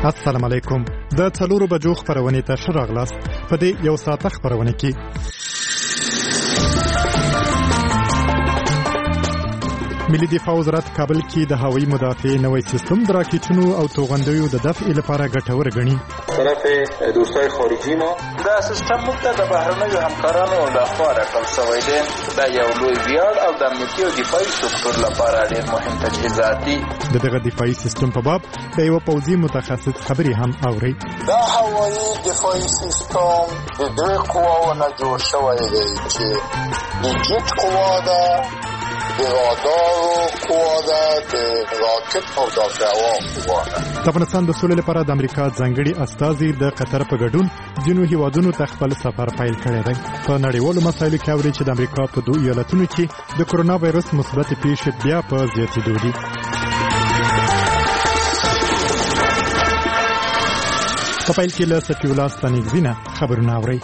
السلام علیکم. د 4 بجو خبرونه ته ښه راغلاست. په دې یو ساعت خبرونه کې ملي دفاع وزارت کابل کې د هوایي مدافع نوې سیستم د راکټونو او توغندیو د دفع لپاره ګټور ګڼي. طرف دوستای خارجي ما دا سیستم موږ ته د بهرنیو همکارانو لخوا راټول شوی دی. دا یو لوی ویاړ او د امنیتي او دفاعي سکتور لپاره ډېر مهم تجهیزات دي. دغه دفاعي سیستم په باب د یو پوځي متخصص خبري هم اوري. دا هوایي دفاعي سیستم د دوه قواو نه جوړ شوی دی چې د جټ قوا ده، د رادار قوا ده، د راکټ او دافعه قوا ده. د افغانستان د سولې لپاره د امریکا ځانګړي استازي د قطر په ګډون ځینو هیوادونو ته خپل سفر پیل کړی دی. په نړیوالو مسایلو کې اوري چې د امریکا په 2 ایالتونو کې د کرونا وایرس مثبت پیښې بیا په زیاتېدو دي. په پیل کې له صفي الله ستانکزینه خبرونه اوري.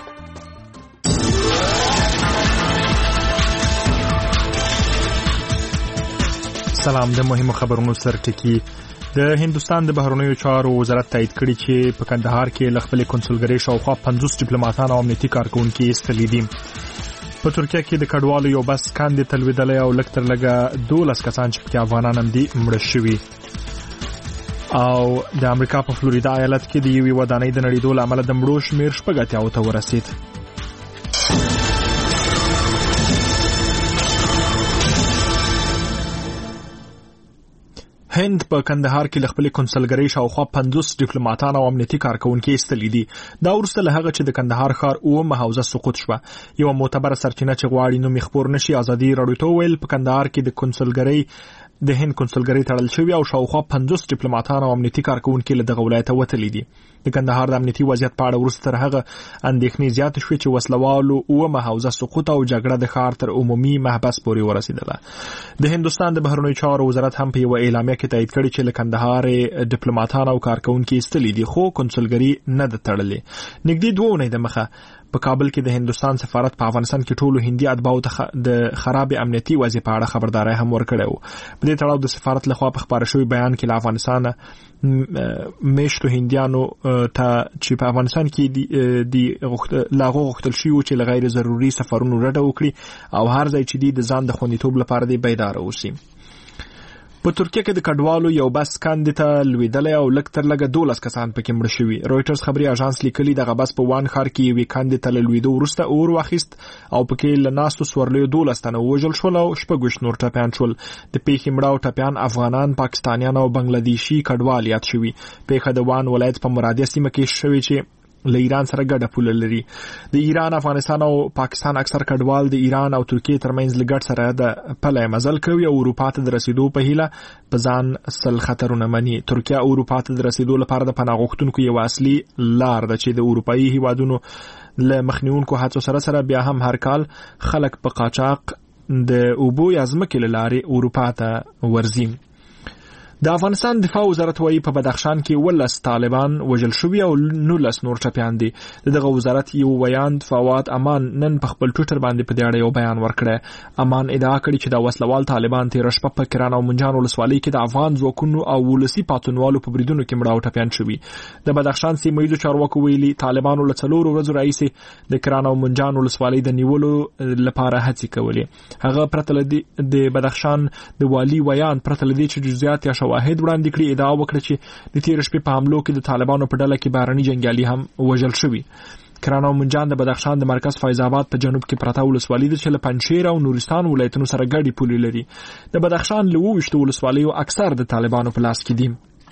سلام. د مهمو خبرونو سرټکی. د هندستان د بهرنیو چارو وزارت تایید کړی چې په کندهار کې ل خپل کنسولګری شاوخوا 50 ډیپلوماټان او امنیتي کارکونکو استلي دي. په ترکیه کې د کډوالو یو بس کاندې تلویدلې او لکتر لګه 12 کسان چې په افغانان هم دي مړ شوي. او د امریکا په فلوریدا ایالت کې د یوې ودانۍ د نړیدو له امله د مړو شمیر 80 ته ورسید. هند په کندهار کې ل خپل کنسولګری شاوخوا 50 ډیپلوماټان او امنیتي کارکونکو استلي دي. دا ورسته له هغه چې د کندهار ښار او محافظه سقوط شوه. یو معتبر سرچینه چې غواړي نو مخبور نشي ازادي راډیو ته ویل په کندهار کې د هند کنسولګری تړل شوی او شاوخوا 50 ډیپلوماټان او امنیتي کارکونکو له دغه ولایت وتلي دي. د کندهار د امنیتي وضعیت په اړه ورسته تر هغه اندېښنې زیات شوې چې وسلوالو او محافظه سقوط او جګړه د ښار تر عمومي محبس پورې ورسیدله. د هندستان د بهرنیو چارو وزارت هم په یو اعلامیه کې تایید کړی چې له کندهار ډیپلوماټان او کارکونکو استلي دي خو کنسولګری نه ده تړلې. نږدې 2 اونۍ د مخه په کابل کې د هندستان سفارت په افغانستان کې ټولو هندي اتباعو ته د خراب امنیتي وضعیت په اړه خبرداري هم ورکړه. په دې تړاو د سفارت لخوا په خبره شوی بیان کې له افغانستان میشتو هندیانو ته چې په افغانستان کې د لاغو غوښتل شي چې غیر ضروري سفرونو رد وکړي او هر ځای چې د ځان د خوندیتوب لپاره دی بیدار اوسي. په ترکیه کې د کډوالو یو بس کاندې ته لویدلې او لکتر لګه 12 کسان پکې مړ شوي. رويټرز خبري اژانس لیکلي دغه بس په وان ښار کې یو کاندې ته لویدو ورسته اور واخیست او پکې لناستو سورلیو 12 تنه وژل شول او 6 نور ټپيان شول. د پیښې مړاو ټپيان افغانان، پاکستانیان او بنگلاديشي کډوال یاد شوي. پیښه د وان ولایت په مرادیه سیمه کې شوې چې له ایران سره ګډه پوله لري. د ایران، افغانستان او پاکستان اکثر کډوال د ایران او ترکیه ترمنځ لګړ سره د پله مزل کوي او اروپا ته د رسیدو په هیله په ځان سل خطرونه مني. ترکیه اروپا ته د رسیدو لپاره د پناه غوښتونکو یو اصلي لار ده چې د اروپאי هیوادونو له مخنیونکو هڅو سره بیا هم هر کال خلک په قاچاق د اوبو یا ځمکې له لارې اروپا ته ورځي. د افغانستان دفاع وزارت وايي په بدخشان کې 12 طالبان وژل شوي او 19 نور ټپيان دي. دغه وزارت یو بیان فواد امان نن په خپل ټویټر باندې په دې اړه یو بیان ورکړی. امان ادعا کړې چې د وسلوال طالبان تیر شپه په کران او منجان ولسوالۍ کې د افغان ځواکونو او ولسی پاتونوالو په بریدونو کې مړه او ټپيان شوي. د بدخشان سیمه ییزو چارواکو ویلي طالبانو له 4 ورځې راځي د کران او منجان ولسوالۍ د نیولو لپاره هڅې کولې. هغه پرته د بدخشان د والی ویان پرته لدی چې جزئیات یا واحد وړاندې کړی ادعا وکړه چې د تیر شپې په حملو کې د طالبانو په ډله کې بهرني جنگیالي هم وژل شوي. کران او منجان د بدخشان د مرکز فیض آباد په جنوب کې پرته ولسوالۍ ده چې له پنجشیر او نورستان ولایتونو سره ګډې پولې لري. د بدخشان له 20 ولسوالیو اکثر د طالبانو په لاس کې دي.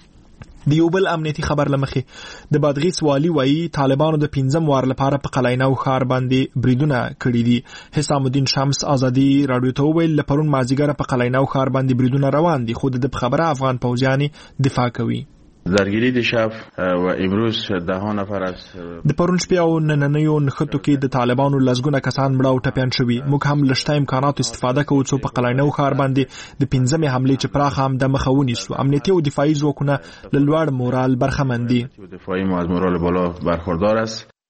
د یو بل امنیتي خبر لمخې د بادغیس والی وایي طالبانو د 15 وار لپاره په قلعینو ښار باندې بریدونه کړي دي. حسام الدین شمس ازادي راډیو ته ویل لپرون مازیګر په قلعینو ښار باندې بریدونه روان دي خو د خبره افغان پوځیان دفاع کوي. درگیری دیشب و امروز 10 نفر از د پرون شپې او نننیو نخټو کې د طالبانو لزګونه کسان مړه او ټپيان شوي. موږ هم لشته امکانات استفاده کوو چې په قلعینو ښار باندې د 15 حمله چې پراخ هم د مخاوني سو امنیتي او دفاعي ځواکونه له لوړ مورال برخمن دي. دفاعي مو از مورال بالا برخوردار است.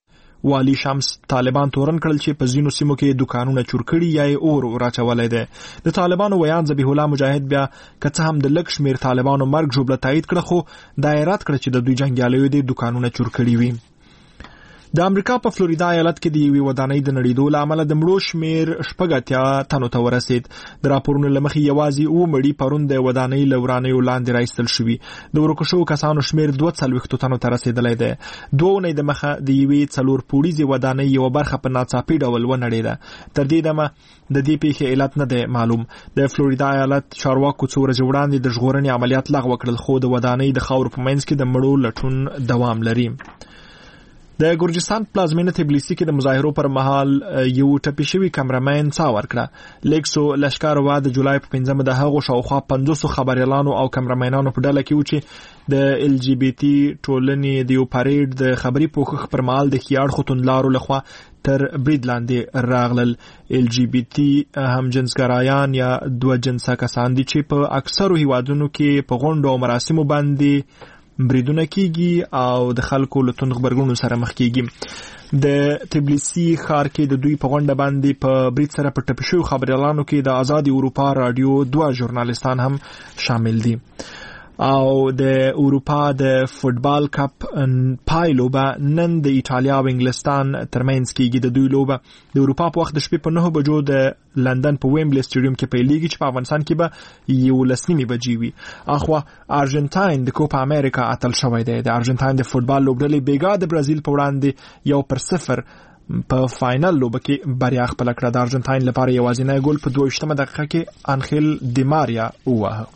والی شمس طالبان تورن کړل چې په ځینو سیمو کې دکانونه چور کړي یا اور راچولای دي. د طالبانو ویان ذبیح الله مجاهد بیا کڅ هم د لک شمیر طالبانو مرګ جوړه تایید کړ خو دایرات کړ چې د دوی جنگیالیو دي دکانونه چور کړي وي. د امریکا په فلوریدا ایالت کې د یوې ودانۍ د نړیدو له امله د مړو شمیر 80 تنو ته ورسید. د راپورونو له مخې یوازې 9 مړي پرون د ودانۍ له ورانیو لاندې راایستل شوي. د ورکو شوو کسانو شمیر 42 تنو ته رسیدلی دی. 2 اونۍ د مخه د یوې 4 پوړیزې ودانۍ یو برخه په ناڅاپي ډول ونړېده. تر دې دمه د دې پیښې علت نه دی معلوم. د فلوریدا ایالت چارواکو څو ورځې وړاندې د ژغورنې عملیات لغوه کړل خو د ودانۍ د خاورو په منځ کې د مړو لټون دوام لري. د ګورجستان پلازمینه تبلیسي کې د مظاهرو پر مهال یو ټپي شوی کیمرامین څا ورکړه. لیکسو لشکاروا د جولای په 15 د هغو شاوخوا 500 خبريالانو او کیمرامینانو په ډله کې و چې د ال جی بی ټي ټولنې د یو پریډ د خبري پوښښ پر مهال د خيار ختوندلارو لخوا تر برید لاندې راغلل. ال جی بی ټي هم جنسګرایان یا دوه جنسه کسان دي چې په اکثرو هیوادونو کې په غونډو او مراسمو باندې بریدونه کیږي او د خلکو له توند خبرګونو سره مخ کیږي. د تبلیسي ښار کې د دوی په غونډه باندې په برید سره په ټپي شوو خبريالانو کې د آزادي اروپا رادیو 2 ژورنالیستان هم شامل دي. او د اروپا د فوتبال کپ پایلوبه نن د ایټالیا او انګلستان ترمنځ کېږي. د دوی لوبه د اروپا په وخت د شپې په 9 بجو د لندن په ویمبلی سټیډیوم کې پیلېږي چې په افغانستان کې به 11 بجې وي. اخوا ارجنټاین د کوپا امریکا اتل شوی دی. د ارجنټاین د فوتبال لوبډلې بیګا د برازیل په وړاندې 1-0 په فائنل لوبه کې بریا خپل کړه. د ارجنټاین لپاره یوازینی ګول په 22 دقیقه کې انخیل دی ماریا ووهه.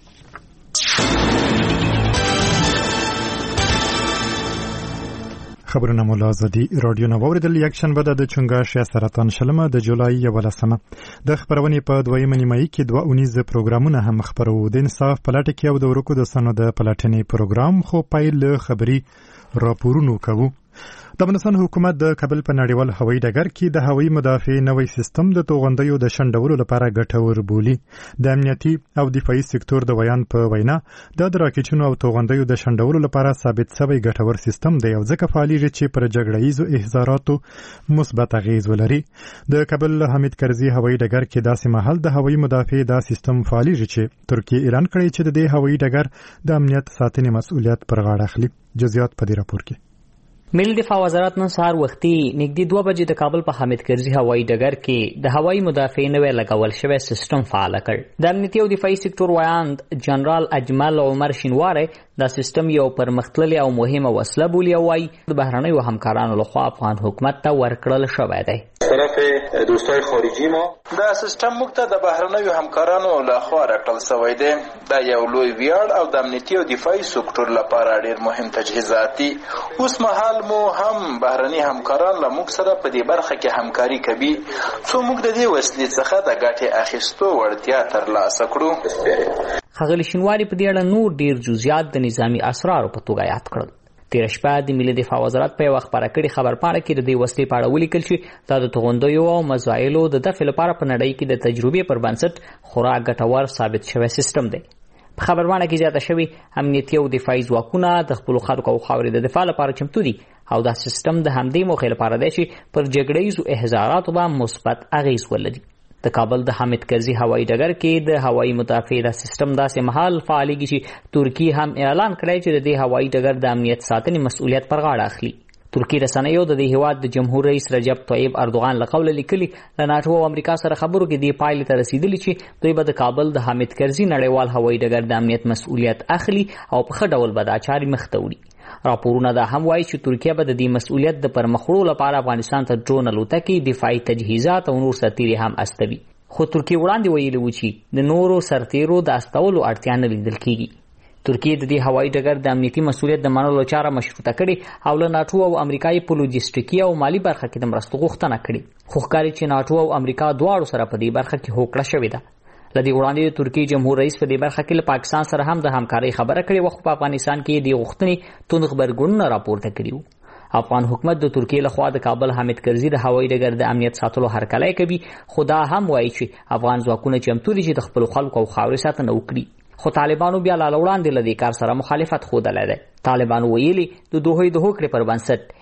خبرونه مولا آزادی رادیو نواوریدل. یک شنبه د چنګاش یا سرطان شلمه د جولای 11 د خبرونې په دویمه نیمایي کې 2 اونیز پروګرامونه هم خبرو. د انصاف پلاټ کې او د ورکو د سنو د پلاټنې پروګرام خو پایل خبري راپورونو کوو. د افغانستان حکومت د کابل په نړیوال هوایي ډګر کې د هوایي مدافع نوې سیستم د توغندیو د شنډولو لپاره ګټور بولي. د امنیتي او دفاعي سکتور د ویان په وینا د راکټونو او توغندیو د شنډولو لپاره ثابت شوی ګټور سیستم دی او ځکه فعالیږي چې پر جګړه‌ایزو احزاراتو مثبت اغیز ولري. د کابل حمید کرزي هوایي ډګر کې داسې مهال د هوایي مدافع دا سیستم فعالیږي چې ترکیه اعلان کړی چې د دې هوایي ډګر د امنیت ساتنې مسؤلیت پر غاړه اخلي. جزئیات په دې راپور کې. ملي دفاع وزارت نن سهار وختي نږدې 2 بجې د کابل په حمید کرزي هوایي ډګر کې د هوایي مدافع نوې لګول شوی سیستم فعال کړ. د امنیتي او دفاعي سکتور ویاند جنرال اجمل عمر شینواره دا سیستم یو پرمختللی او مهمه وسله بولي او وايي د بهرنیو همکارانو لخوا افغان حکومت ته ورکړل شوی دی. طرف دوستای خارجي ما دا سیستم موږ ته د بهرنیو همکارانو لخوا راکړل شوی دی. دا یو لوی ویاړ او د امنیتي او دفاعي سکتور لپاره ډېر مهم تجهیزات دي. اوس مهال مو هم بهرني همکاران له موږ سره په دې برخه کې همکاري کوي څو موږ د دې وسلې څخه د ګټې اخیستو وړتیا ترلاسه کړو. ښاغلي شینواري په دې اړه نور ډیر جزئیات د نظامی اسرارو په توګه یاد کړل. تیر شپه د ملي دفاع وزارت په وخت خبره کړې خبرپاڼه کې د دې وسلې په اړه ولیکل چې دا د توغندیو او مزایلو د دفع لپاره په نړۍ کې د تجربې پر بنسټ خورا ګټور ثابت شوی سیستم دی. په خبرپاڼه کې زیاته شوی امنیتي او دفاعي ځواکونه د خپل خلکو او خاورې د دفاع لپاره چمتو دي او دا سیستم د همدې موخې لپاره دی چې پر جګړه‌ایزو احزاراتو باندې مثبت اغیز ولري. د کابل د حمید کرزي هوایي ډګر کې د هوایي مدافع د سیستم داسې مهال فعالیږي چې ترکیه هم اعلان کړی چې د دې هوایي ډګر د امنیت ساتنې مسؤلیت پر غاړه اخلي. ترکیه رسنیو د دې هیواد د جمهور رئیس رجب طیب اردوغان له قوله لیکلي له ناټو او امریکا سره خبرو کې دی پایلې ته رسیدلی چې دوی به د کابل د حمید کرزي نړیوال هوایي ډګر د امنیت مسؤلیت اخلي او په ښه ډول به دا چارې مخ ته وړي. راپورونه دا هم وایي چې ترکیه به د دې مسؤلیت د پرمخوړو لپاره افغانستان ته ډرون الوتکې، دفاعي تجهیزات او نور سرتیري هم استوي. خو ترکیه وړاندې ویلي و چې د نورو سرتیرو د استولو اړتیا نه لیدل کیږي. ترکیه د دې هوایي ډګر د امنیتي مسؤلیت د منلو چاره مشروطه کړي او له ناټو او امریکایي په لوجستیکي او مالی برخه کې د مرستو غوښتنه کړي. خو ښکاري چې ناټو او امریکا دواړو سره په دې برخه کې هوکړه شوې ده. لدی وړاندې د ترکیه جمهور رئیس په دې برخه کې له پاکستان سره هم د همکارۍ خبره کړې وخت په افغانستان کې د غوښتنې توند خبرګونونه راپورته کړي. افغان حکومت د ترکیه لخوا د کابل حمید کرزي د هوایي ډګر د امنیت ساتلو هرکلی کوي، خو دا هم وایي چې افغان ځواکونه چمتو دي چې د خپلو خلکو او خاورې ساتنه وکړي. خو طالبانو بیا لا وړاندې له دې کار سره مخالفت ښودلی دی. طالبانو ویلي د دوی د هوکړې پر بنسټ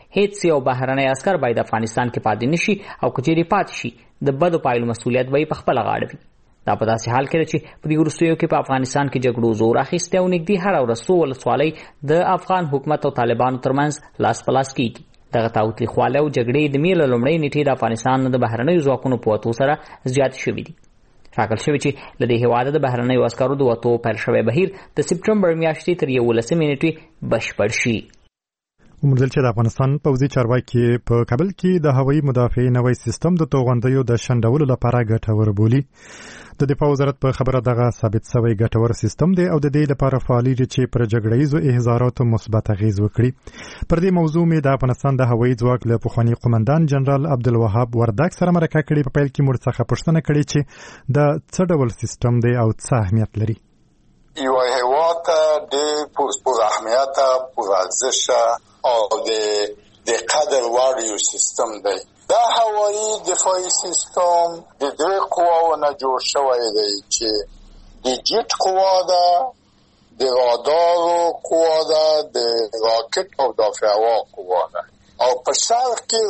هیڅ یو بهرنی عسكر باید افغانستان کې پاتې نشي او کچېرې پاتې شي د بدو پایلو مسؤلیت به په خپل غاړه وي. دا په داسې حال کې چې په دې وروستیو کې په افغانستان کې جګړو زور اخیستی او نږدې هره ورځ څو ولسوالۍ د افغان حکومت او طالبانو ترمنځ لاس په لاس کېږي. دغه تاوتریخوالی او جګړې د مې له لومړۍ نیټې د افغانستان د بهرنیو ځواکونو په وتو سره زیاتې شوي دي. ټاکل شوي چې له دې هېواده د بهرنیو عسکرو د وتو پیل شوی بهیر د سپټمبر میاشتې تر 11 نیټې بشپړ شي. وموندل چې د افغانستان پوځي چارواکي په کابل کې د هوایي مدافعې نوی سیستم د توغندیو د شنډولو لپاره ګټور بولي. د دفاع وزارت په خبره دغه ثابت شوی ګټور سیستم دی او د دې لپاره فعالیږي چې پر جګړهیزو احزاراتو مثبت اغیز وکړي. پر دې موضوع مې د افغانستان د هوایي ځواک له پخواني قومندان جنرال عبدالوهاب وردګ سره مرکه کړې. په پیل کې موږ څخه پوښتنه کړې چې د څه ډول سیستم دی او څه اهمیت لري. یو هیواد د پور اهمیت پور ارزش او د قدر وړ یو سیستم دی. دا هوایي دفاعي سیستم د دوه قواو نه جوړ شوی دی چې د جیټ قوا ده، د رادارو قوا ده، د راکټ او دافع هوا قوا ده. او په شرق کې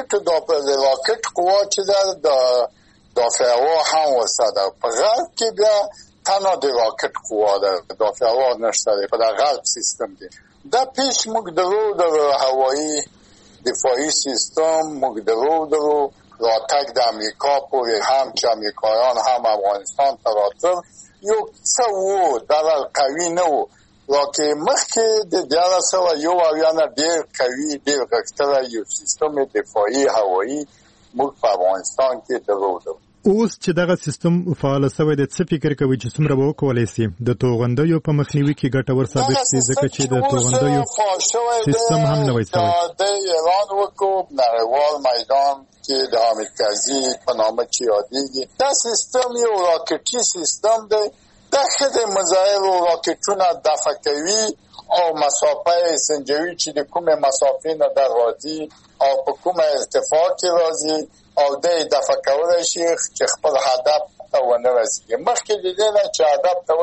راکټ قوا چې ده د دافع هوا هم ورسره ده. په غرب کې بیا تنها د راکټ قوا ده، دافع هوا نشته دی. په د غرب سیستم کې دا پیش موږ درو هوایي دفاعي سیستم موږ درو راتګ د امریکا پورې هم چې امریکایان هم افغانستان ته راتل یو څه وو دغه قوي نه وو، لکه مخکې د 1101 نه ډېر قوي ډېر غښتلی یو سیستم دفاعي هوایي موږ په افغانستان کې درلود. اوس چې دغه سیستم فعال شوی دی څه فکر کوي چې څومره به وکولی شي د توغندیو په مخنیوي کې ګټور ثابت شي، ځکه چې د توغندیو سیستم هم نوی شوی د ایران وکړو نړیوال میدان کې د حامد کرزي په نامه چې یادېږي. دا سیستم یو راکټي سیستم دی. دا ښه د مزایلو راکټونه دفع کوي او مسافه سنجوي چې د کومې مسافې نه در راځي او په کومه ارتفاع کې راځي او د دفع کولای شي چې خپل هدف ته ونه رسیږي. مخکې د دې نه چې هدف ته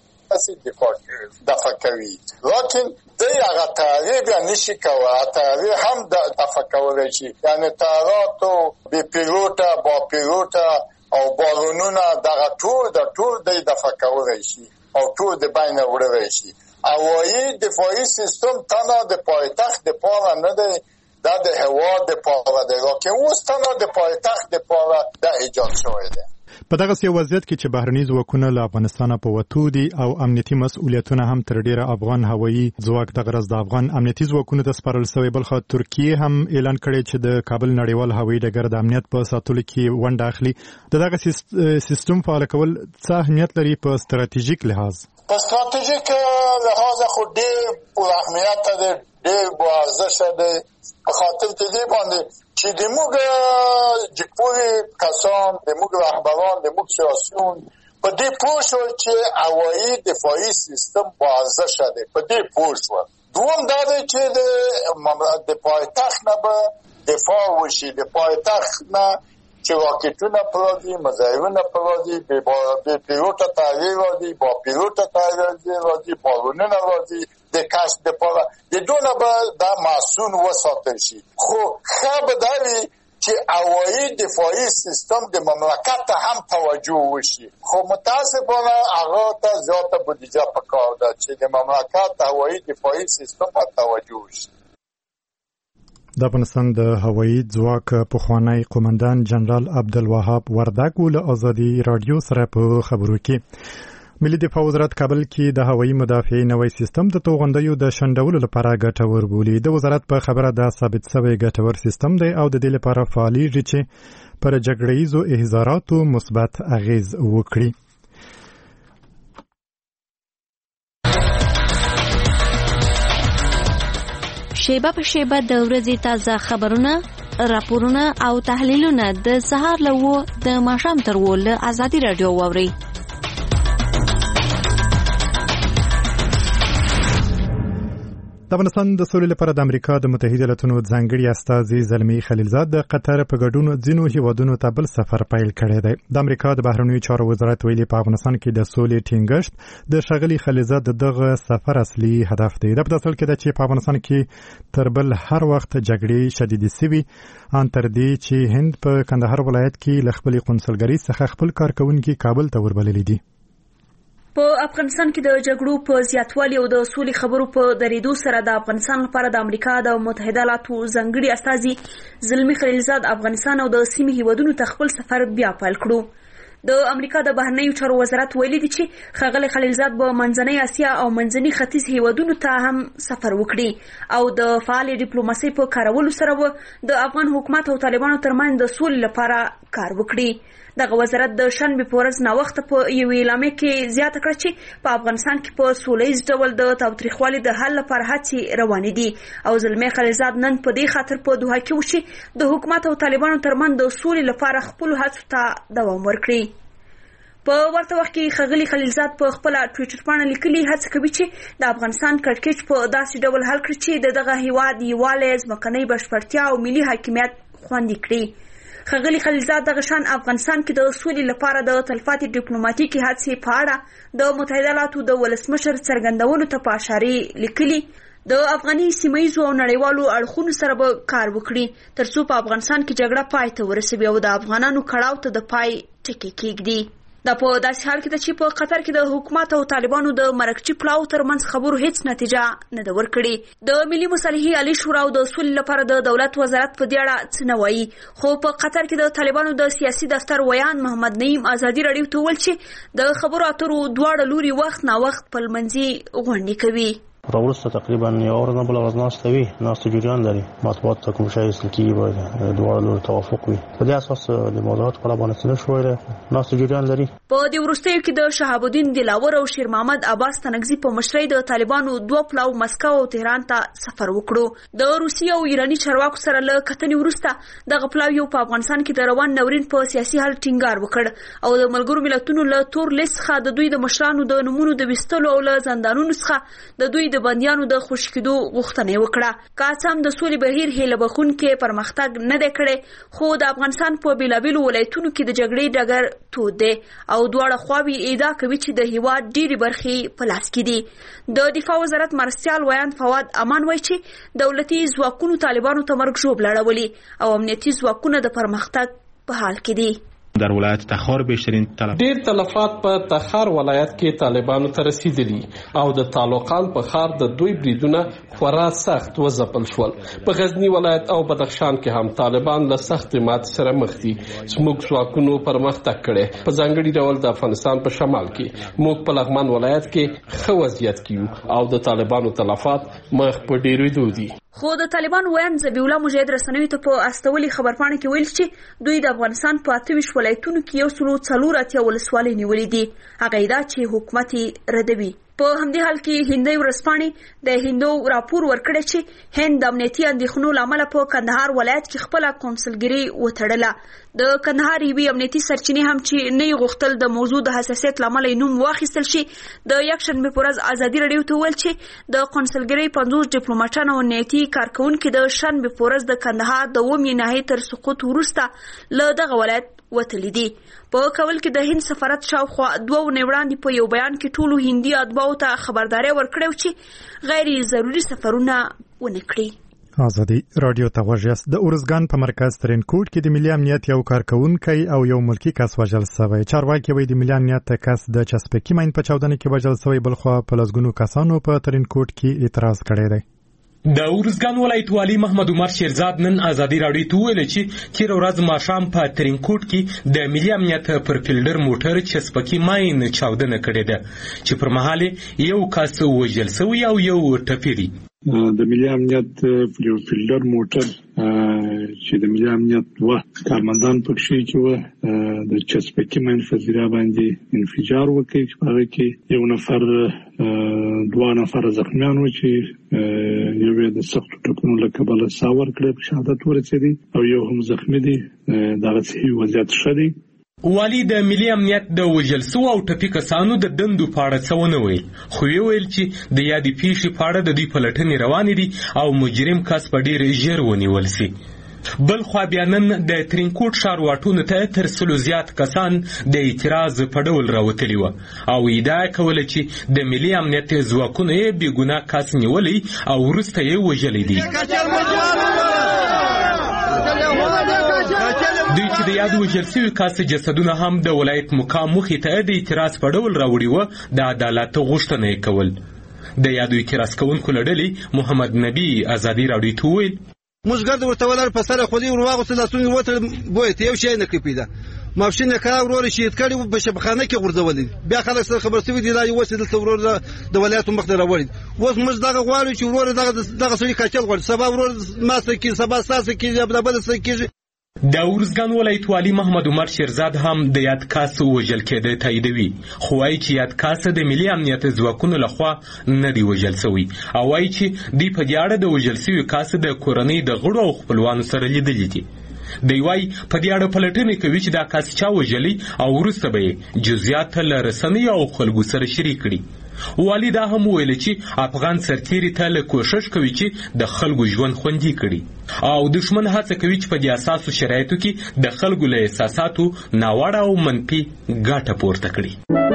ورسي دفع کوي، لیکن د هغه طیارې بیا نشي کولی. طیارې هم دفع کولای شي، یعنی طیاراتو بې پیلوټه با پیلوټه او بالونونه دغه ټول د دفع کولای شي او ټول د بینه وړلی شي. هوایي دفاعي سیستم تنها د پایتخت دپاره نه دی، دا د هېواد دپاره دی، لکه اوس تنها د پایتخت دپاره دا ایجاد شوی دی. په دغه سي وضعیت کې چې بهرني ځواکونه له افغانستانه په وتو دي او امنیتي مسؤلیتونه هم تر ډیره افغان هوایي ځواک د غرض د افغان امنیتي ځواکونو ته سپارل شوی. بلخو ترکیه هم اعلان کړی چې د کابل نړیوال هوایي ډګر د امنیت په ساتلو کې ونډه اخلي. دغه سیستم فعال کول څه اهمیت لري په ستراتیژیک لحاظ؟ په ستراتیژیک لحاظ خو ډېر پر اهمیت دی، ډېر با ارزښت دی، په خاطر د دې باندې چې د موږ جګپوري کسان، د موږ رهبران، د موږ سیاسیون په دې پوه شول چې هوایي دفاعي سیستم با ارزښت دی. په دې پوه شول. دوم دا دی چې د پایتخت نه به دفاع وشي، د پایتخت نه چې راکټونه پرځي، مزایلونه پرځي، بې پیلوټه طیارې راځي، با پیلوټه طیارې راځي، بالونونه راځي د کشف دپاره، د دونه به دا معصوم وساتل شي. خو ښه به دا وي چې هوایي دفاعي سیستم د مملکت ته هم توجه وشي. خو متاسفانه هغه ته زیاته بودیجه پکار ده چې د مملکت هوایي دفاعي سیستم ته توجه وشي. د افغانستان د هوایي ځواک پخوانی قومندان جنرال عبدالوهاب وردګ له ازادي رادیو سره په خبرو کې. ملي دفاع وزارت کابل کې د هوایي مدافعې نوی سیستم د توغندیو د شنډولو لپاره ګټور بولي. د وزارت په خبره دا ثابت شوی ګټور سیستم دی او د دې لپاره فعالیږي چې پر جګړهیزو احزاراتو مثبت اغیز وکړي. شیبه په شیبه د ورځې تازه خبرونه، راپورونه او تحلیلونه د سهار له 9 د ماښام تر 10 له ازادي رادیو واورئ. د افغانستان د سولې لپاره د امریکا د متحده ایالاتونو ځانګړي استازي زلمی خلیلزاد د قطر په ګډون ځینو هیوادونو ته بل سفر پیل کړی دی. د امریکا د بهرنیو چارو وزارت ویلي په افغانستان کې د سولې ټینګښت د ښاغلي خلیلزاد دغه سفر اصلي هدف دی. د په اصل کې د چې په افغانستان کې تر بل هر وخت جګړې شدیدې سوي ان تر دې چې هند په کندهار ولایت کې ل خپل قونسلګرۍ څخه خپل کارکونکي کابل ته وربللي دي. په افغانستان کې د جګړو په زیاتوالي او د سولې خبرو په درېدو سره د افغانستان لپاره د امریکا د متحده ایالاتو ځانګړي استازي زلمی خلیلزاد افغانستان او د سیمې هیوادونو ته خپل سفر بیا پیل کړو. د امریکا د بهرنیو چارو وزارت ویلي دی چې ښاغلی خلیلزاد به منځنۍ اسیا او منځني ختیځ هیوادونو ته هم سفر وکړي او د فعال ډیپلوماسۍ په کارولو سره د افغان حکومت او طالبانو ترمنځ د سولې لپاره کار وکړي. دغه وزارت د شنبه په ورځ ناوخته په یو اعلامیه کې زیاته کړه چې په افغانستان کې په سولهییز ډول د تاوتریخوالي د حل لپاره هڅې روانې دي او زلمی خلیلزاد نن په دې خاطر په دوحه کې و چې د حکومت او طالبانو ترمنځ د سولې لپاره خپل هڅو ته دوام ورکړي. په ورته وخت کې ښاغلي خلیلزاد په خپل ټویټر باندې لیکلي هڅه کوي چې د افغانستان کړکېچ په داسې ډول حل کړي چې دغه هیواد یووالی، ځمکنۍ بشپړتیا او ملي حاکمیت خوندي کړي. ښاغلي خلیلزاد دغه شان افغانستان کې د سولې لپاره د تلپاتې ډیپلوماټیکي هڅې په اړه د متحده ایالاتو د ولسمشر څرګندونو ته په اشاره لیکلي د افغاني سیمهییزو او نړیوالو اړخونو سره به کار وکړي ترڅو په افغانستان کې جګړه پای ته ورسوي او د افغانانو کړاو ته د پای ټکی کېږدي. دا په داسې حال کې ده چې په قطر کې د حکومت او طالبانو د مرکچي پلاو ترمنځ خبرو هیڅ نتیجه نه ده ورکړې. د ملي مصالحې عالي شورا او د صلح لپاره د دولت وزارت په دې اړه څه نه وایي، خو په قطر کې د طالبانو د سیاسي دفتر ویان محمد نعیم ازادي راډیو ته وویل چې د خبرو اترو دواړه لوري وخت نا وخت خپلمنځي غونډې کوي. راوروسته تقریبا یو ورځ نه بله ورځ ناسته وي، ناسته جریان لري، مطبوعات ته کوم شی ایستل کېږي باید دواړه لورو توافق وي. په دې اساس د موضوعاتو په اړه باندې څه نه شو ویلی، ناسته جریان لري. په دې وروستیو کې د شهاب الدین دلاور او شیر محمد عباس تنګزي په مشرۍ د طالبانو دوه پلاو مسکو او تهران ته سفر وکړو. د روسیې او ایراني چارواکو سره له کتنې وروسته دغه پلاو یو په افغانستان کې د روان ناورین په سیاسي حل ټینګار وکړ او د ملګرو ملتونو له تور لیست څخه د دوی د مشرانو د نومونو د ویستلو او له زندانونو څخه د دوی د بندیانو د خوشکېدو غوښتنه وکړه. که څه هم د سولې بهیر هیله بخښونکی پرمختګ نه دی کړی، خو د افغانستان په بیلابیلو ولایتونو کې د جګړې ډګر تود دی او دواړه خواوې ادعا کوي چې د هیواد ډېرې برخې په لاس کې دي. د دفاع وزارت مرستیال ویان فواد امان وایي چې دولتي ځواکونو طالبانو ته مرګ ژوبله اړولي او امنیتي ځواکونه د پرمختګ په حال کې دي. در ولایت تخار بیشترین ډیر تلفات په تخار ولایت کې طالبانو ته رسیدلي او د تعلقان په خار د دوی بریدونه خورا سخت وځپل شول. په غزنی ولایت او بدخشان کې هم طالبان له سخت مات سره مخ دي. زموږ ځواکونو پرمختګ کړي. په ځانګړي ډول د افغانستان په شمال کې موږ په لغمان ولایت کې ښه وضعیت کیو او د طالبانو تلفات مخ په ډیرېدو دي. خو د طالبان ویان ذبیح الله مجاهد رسنوي ته په استولي خبرپاڼه کې ویل چې دوی د افغانستان په 28 ولایتونو کې 140 ولسوالۍ نیولې دي. هغه ادعا چې حکومت ردوي. په همدې حال کې هندي ورځپاڼې د هندو راپور ورکړی چې هند د امنیتي اندېښنو لامل په کندهار ولایت کې خپل قونسلګري وتړله. د کندهار یوې امنیتي سرچینې هم چې نه غوښتل د موضوع د حساسیت لامل نوم واخیستل شي د یکشنبه په ورځ ازادي راډیو ته ویل چې د قونسلګري 50 ډیپلوماټان او امنیتي کارکونکو د شنبه په ورځ د کندهار د ومې ناحیې تر سقوط وروسته له دغه ولایت وتلی دي. په کابل کې د هند سفارت شاوخوا 2 وړاندې په یو بیان کې ټولو هندي اتباعو ته خبرداري ورکړې چې غیر ضروري سفرونه ونه کړي. ازادي رادیو ته وژس د اورزګان په مرکز ترینکوټ کې د ملي امنیت یو کارکونکي او یو ملکی کس وژل شوی. چارواکي وایي د ملي امنیت کس د چسپکي ماین په چاودنه کې وژل شوی، بلخو په لسګونو کسانو په ترینکوټ کې اعتراض کړی دی. د اورزګان ولایت والی محمد عمر شیرزاد نن ازادي راډیو ته ویل چې تیر ورځ ماښام په ترینکوټ کې د ملي امنیت پر فیلډر موټر چسپکي ماین چاودنه کړې ده چې پر مهال یو کس وژل شوی او یو ټپي. د ملي امنیت یو فیلډر موټر چې د ملي امنیت کارمندان پکې چې د چسپکي ماین فزیره باندې انفجار وکړي چې هغه کې یو نفر 2 نفر زخمیان و چې یو د سخت ټکونو له کبله ساور کړی په شهادت ورسېدي او یو هم زخمی دي. دغه صحي وضعیت ښه دی. والی د ملي امنیت د وژل سوو او ټپي کسانو د دندو په اړه څه ونه ویل، خو ویل چې د یادې پیښې په اړه د دوی پلټنې روانې دي او مجرم کس په ډېر ژر ونیول سي. بل خوا بیا نن د ترینکوټ ښار واټونو ته تر 100 زیات کسان د اعتراض په ډول راوتلي وه او ادعا کوله چې د ملي امنیت ځواکونو یې بېګناه کس نیولی او وروسته یې وژلی دی. دوی چې د یاد وژل سوي کس جسدونه هم د ولایت مقام مخې ته د اعتراض په ډول راوړي وه، د عدالت غوښتنه یې کول. د یادو اعتراض کوونکو له ډلې محمد نبي ازادي راډیو ته وویل موږ ګرد ورته ولاړ په سره خولي ورواغوستل لاسونه وتړل بوی ته یو شی نه کړی پیدا ماشین یې کړه ورور شهید کړی په شبخانه کې غورځولې بیا خلک سره خبر شوي دي دا یو وسیله ته ورور د ولایت مخ ته راوړي. اوس موږ دغه غواړو چې ورور دغه سړي قاتل غواړي سبا ورور ما سره کې سبا ساسه کې یا بل سره کې. د ارزګان ولایت والی محمد عمر شیرزاد هم د یاد کس وژل کېده تاییدوي، خو وایي چې یاد کس د ملي امنیت ځواکونو لخوا نه دی وژل سوی او وایي چې دوی په دې اړه د وژل سوي کس د کورنۍ د غړو او خپلوانو سره لیدلي دي. دی وایي په دې اړه پلټنې کوي چې دا کس چا وژلی او وروسته به یې جزئیات له رسنیو او خلکو سره شریک کړي. والی دا هم ویل چې افغان سرتیري تل کوشش کوي چې د خلکو ژوند خوندي کړي او دشمن هڅه کوي چې په دې اساسو شرایطو کې د خلکو له احساساتو ناوړه او منفي ګټه پورته کړي.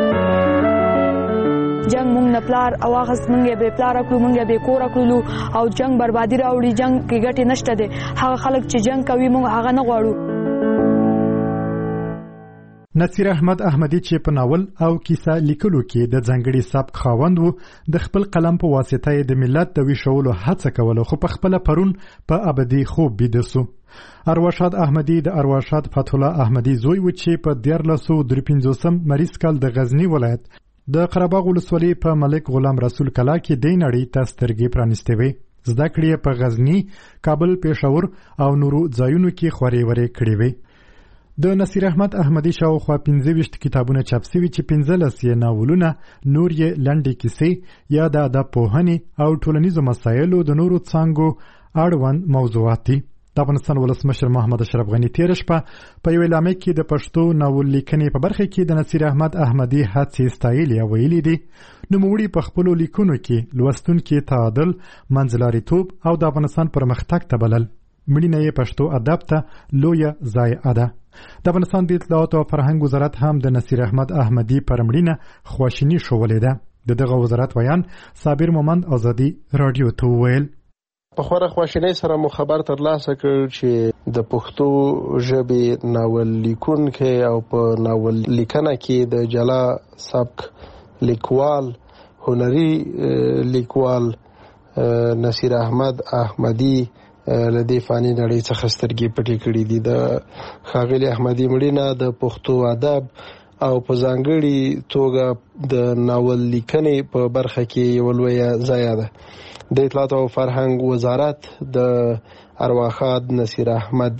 جنگ مونږ نه پلار او هغه څنګه به پلار کړو مونږ به کور کړو او جنگ بربادي راوړي، جنگ کې ګټه نشته ده. هغه خلک چې جنگ کوي مونږ هغه نه غواړو. نصیر احمد احمدی چې په ناول او کیسه لیکلو کې د ځانګړي سبک خاوند و، د خپل قلم په واسطه د ملت د ویښولو هڅه کوله، خو په خپل پرون په ابدي خوب بیده سو. ارواښاد احمدی د ارواښاد فتح الله احمدی زوی و چې په 1353 مریض کال د غزنی ولایت د قرهباغ ولسوالۍ په ملک غلام رسول کلا کې د نړۍ ته سترګې پرانیستې وې. زده کړې په غزنی، کابل، پېښور او نورو ځایونو کې خورې ورې کړې وې. د نصیر احمد احمدی شاوخوا 15 کتابونه چاپ شوي چې 15 یې ناولونه، نور یې لنډې کیسې یا د ادب پوهنې او ټولنیزو مسایلو د نورو څانګو اړوند موضوعات دي. د افغانستان ولسمشر محمد اشرف غني تېره شپه په یوه اعلامیه کې د پښتو ناول لیکنې په برخه کې د نصیر احمد احمدی هڅې ستایلې او ویلي دي نوموړي په خپلو لیکنو کې لوستونکي تعادل، منځلاریتوب او د افغانستان پرمختګ ته بلل. مړینه یې پښتو ادب ته لویه ضایعه ده. د افغانستان د اطلاعات او فرهنګ وزارت هم د نصیر احمد احمدی پر مړینه خواشیني ښودلې ده. دغه وزارت ویان صابر مومند ازادي راډیو ته وویل په خورا خواشینۍ سره مو خبر ترلاسه کړ چې د پښتو ژبې ناول لیکونکی او په ناول لیکنه کې د جلا سبک لیکوال، هنري لیکوال نصیر احمد احمدی لدې فانی نړۍ څخه سترګې پټې کړې دي. د ښاغلي احمدي مړینه د پښتو ادب او په ځانګړي توګه د ناول لیکنې په برخه کې یوه لویه ضایعه ده. د اطلاعات او فرهنګ وزارت د ارواښاد نصیر احمد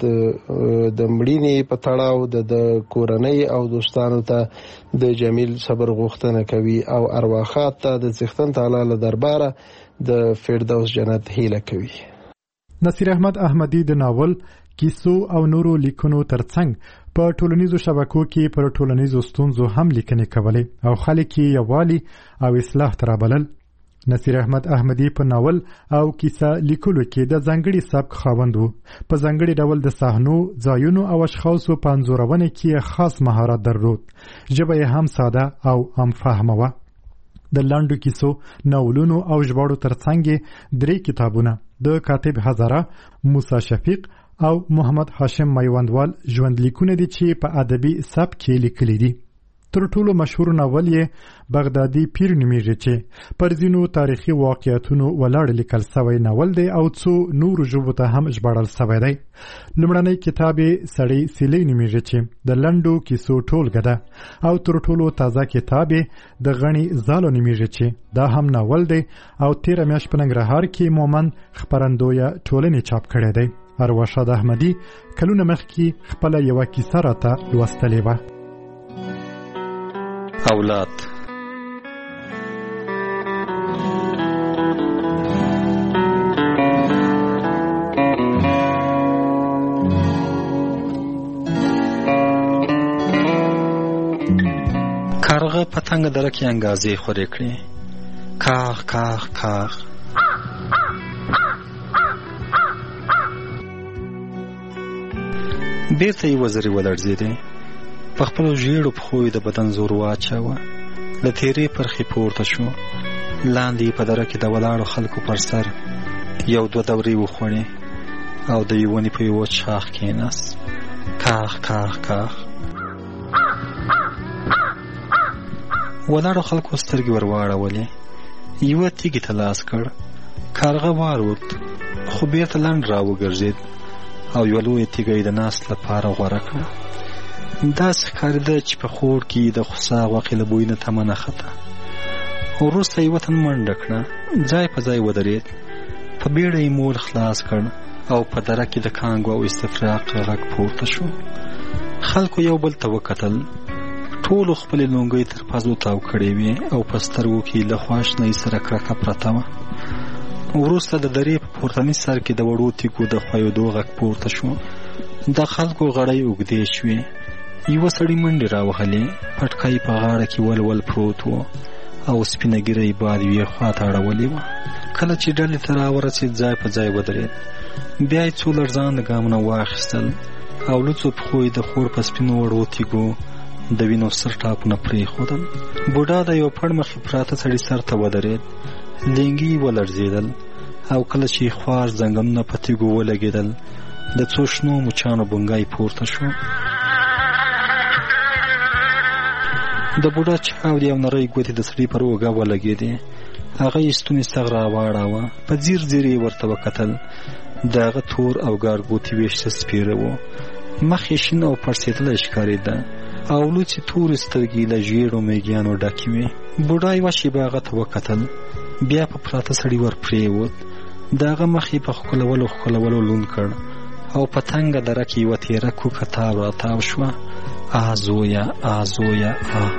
د مړینې په تړاو د کورنۍ او دوستانو ته د جمیل صبر غوښتنه کوي او ارواښاد ته د څښتن تعالی له درباره د فردوس جنت هیله کوي. نصیر احمد احمدی د ناول، کیسو او نورو لیکنو ترڅنګ په ټولنیزو شبکو کې پر ټولنیزو ستونزو هم لیکنې کولې او خلک یې یووالي او اصلاح ته رابلل. نصیر احمد احمدی په ناول او کیسه لیکلو کې د ځانګړي سبک خاوند و. په ځانګړي ډول د صحنو، ځایونو او اشخاصو په انځورونه کې خاص مهارت درلود. ژبه یې هم ساده او عام فهمه وه. د لنډو کیسو، ناولونو او ژباړو ترڅنګ 3 کتابونه د کاتب هزاره، موسی شفیق او محمد هاشم میوندوال ژوند لیکونه دي چې په ادبي سبک کې لیکلي دي. تر ټولو مشهور ناول یې بغدادي پیر نومیږي چې پر ځینو تاریخي واقعیتونو ولاړ لیکل سوی ناول دی او څو نورو ژبو ته هم ژباړل سوی دی. لومړنی کتاب یې سړی سیلی نومیږي چې د لنډو کیسو ټولګه ده او تر ټولو تازه کتاب یې د غڼې زالو نومیږي چې دا هم ناول دی او 13 میاشت په ننګرهار کې مومن خپرندویه ټولنې چاپ کړی دی. ارواښاد احمدی کلونه مخکې خپله یوه کیسه راته لوستلې وه. اولاد کارغه په تنګه دره کې انګازې خورې کړې. کاغ کاغ کاغ. بیرته یې وزرې ولړزېدې. په خپلو ژېړو پښو یې د بدن زور واچاوه. له تیرې پرخې پورته شو. لاندې یې په دره کې د ولاړو خلکو پر سر یو دوه دورې وخوړې او د یوې ونې په یوه شاخ کېناست. کاغ کاغ کاغ. ولاړو خلکو سترګې ور واړولې. یوه تیږې ته لاس کړ. کارغه والوت خو بیرته لنډ راوګرځېد او یوه لویه تیږه یې د ناست لپاره غوره کړه. داسې ښکارېده چې په خوړ کې د خوسا غوښې له بوی نه تمه نښته. وروسته یې وطن منډه کړه. ځای په ځای ودرېد. په بیړه یې مول خلاص کړ او په دره کې د کانګو او استفراق غږ پورته شو. خلکو یو بل ته وکتل. ټولو خپلې لونګۍ تر پزو تاو کړې وې او په سترګو کې له خواشینۍ سره کرکه پرته وه. وروسته د درې په پورتني سر کې د وړو تیږو د ښویېدو غږ پورته شو. د خلکو غړۍ اوږدې شوې. یوه سړي منډې راوهلې. پټکی په غاړه کې ولول پروت و او سپینه ږیره یې باد یوې خواته اړولې وه. کله چې ډلې ته راورسېد ځای په ځای ودرېد. بیا یې څو لړزانده ګامونه واخیستل او لوڅو پښو یې د خور په سپینو وړو تیږو د وینو سر ټاپونه پرېښودل. بوډا د یو پړ مخې پراته سړي سر ته ودرېد. لینګي یې ولړزېدل او کله چې خوار زنګنونه په تیږو ولګېدل د څو شنو مچانو بنګای پورته شو. د بوډا چاودې او نرۍ ګوتې د سړي پر اوږه ولګېدې. هغه یې ستونی سغ راواړاوه. په ځیر ځیر یې ورته وکتل. د هغه تور او ګارګوتې ویښته سپېره و. مخ یې شین او پړسېدلی ښکارېده او لوڅې تورې سترګې له ژېړو میږیانو ډکې وې. بوډا یوه شېبه هغه ته وکتل. بیا په پراته سړي ور پرېوت. د هغه مخ یې په ښکلولو لوند کړ او په تنګه دره کې یوه تېره کوکه تاو راتاو شوه. زویه زویه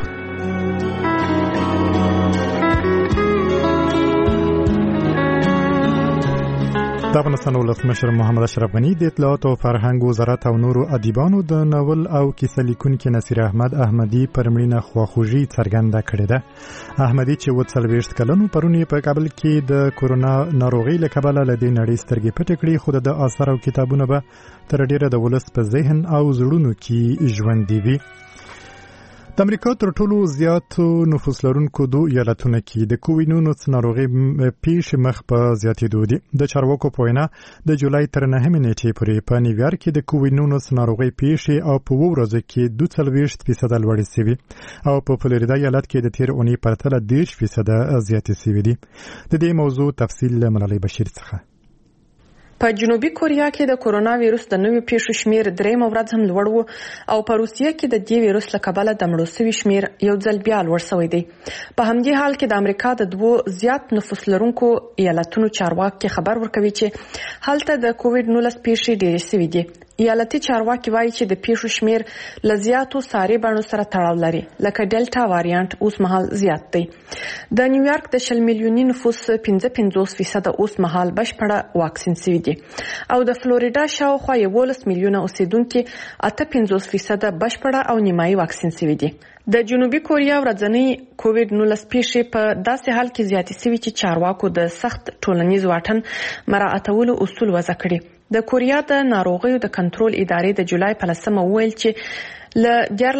د افغانستان ولسمشر محمد اشرف غني د اطلاعات او فرهنګ وزارت او نورو ادیبانو د ناول او کیسه لیکونکي نصیر احمد احمدي پر مړینه خواخوږي څرګنده کړې ده. احمدي چې 40 کلنو پرون په کابل کې د کورونا ناروغۍ له کبله له دې نړۍ سترګې پټې کړې، خو د اثر او کتابونه به تر ډیره د ولس په ذهن او زړونو کې ژوندي وي. د امریکا تر ټولو زیاتو نفوس لرونکو 2 ایالتونو کې د کووید-19 ناروغۍ پیښې مخ په زیاتېدو دي. د چارواکو په وینا د جولای تر 9 نیټې پورې په نیویارک کې د کووید-19 ناروغۍ پیښې او په 2 ورځو کې 42% لوړې شوې او په فلوریدا ایالت کې د تیر اونۍ پرتله 10% زیاتې شوې دي. د دې موضوع تفصیل له ملالۍ بشیر څخه. په جنوبي کوریا کې د کورونا ویروس د نوې پیښو شمیر 3 ورځ هم لوړ و او په روسیه کې د دې ویروس له کبله د مړو شوي شمیر یو ځل بیا لوړ شوی دی. په همدې حال کې د امریکا د 2 زیات نفوس لرونکو ایالتونو چارواکي خبر ورکوي چې هلته د کووید-19 پیښې ډېرې شوي دي. ایالتي چارواکي وایي چې د پیښو شمیر له زیاتو ساري بڼو سره تړاو لري، لکه ډیلټا وایرانټ اوس مهال زیات دی. د نیویارک د 100 میلیوني نفوس 55% اوس مهال بشپړه واکسین شوي دي او د فلوریدا شاوخوا 11 میلیونه اوسیدونکو 58% بشپړه او نیمایي واکسین شوي دي. د جنوبي کوریا ورځنی کووید-19 پیښې په داسې حال کې زیاتې شوي چې چارواکو د سخت ټولنیز واټن مراعاتولو اصول وضع کړي. د کوریا د ناروغیو د کنټرول ادارې د جولای په 10 وویل چې له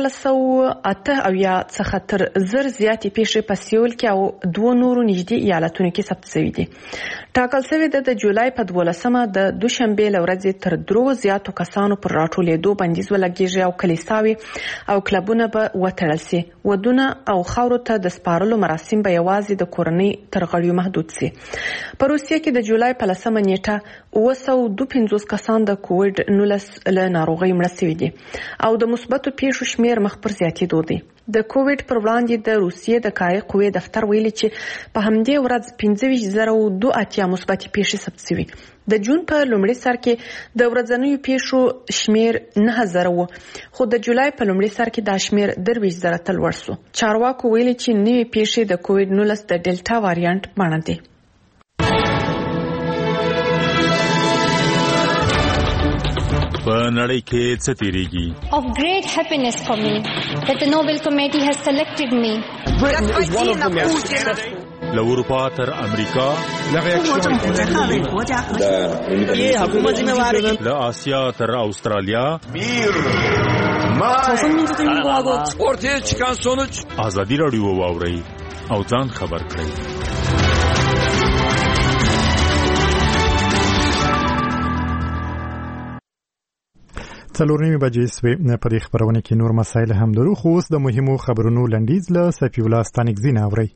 1408 څخه تر 1000 زیاتې پیښې په سیول کې او 2 نورو نږدې ایالتونو کې ثبت شوي دي. ټاکل شوی د جولای په 12 د دوشنبه لورځې تر 3 زیاتو کسانو پر راټولېدو بندیز ولګیږي او کلیساوي او کلبونه به وتړل شي. ودونه او خاورو ته د سپارلو مراسم به یوازې د کورنۍ تر غړیو محدود شي. په روسیه کې د جولای په 10 نیټه 952 کسان د کووید-19 له ناروغۍ مړه شوي دي او د مثبت پیښو شمیر مخ پر زیاتېدو دی. د کووید پر وړاندې د روسیې د کاري قوې دفتر ویلي چې په همدې ورځ 25082 مثبت پیښې ثبت شوي. د جون په لومړي سر کې د ورځنیو پیښو شمیر 9000 و، خو د جولای په لومړي سر کې دا شمیر 23000 ته لوړ شو. چارواکو ویلي چې نوې پیښې د کووید-19 د ډیلټا وایرانټ بڼه دي. په نړۍ کې څه تیریږي. Of great happiness for me that the Nobel Committee has selected me. له اروپا تر امریکا، له آسیا تر استرالیا، ازادي راډیو واورئ او ځان خبر کړئ. څلور نیمې بجې سوې. په دې خبرونه کې نور مسایل هم لرو، خو اوس د مهمو خبرونو لنډیز له صفي الله ستانکزي نه اورئ.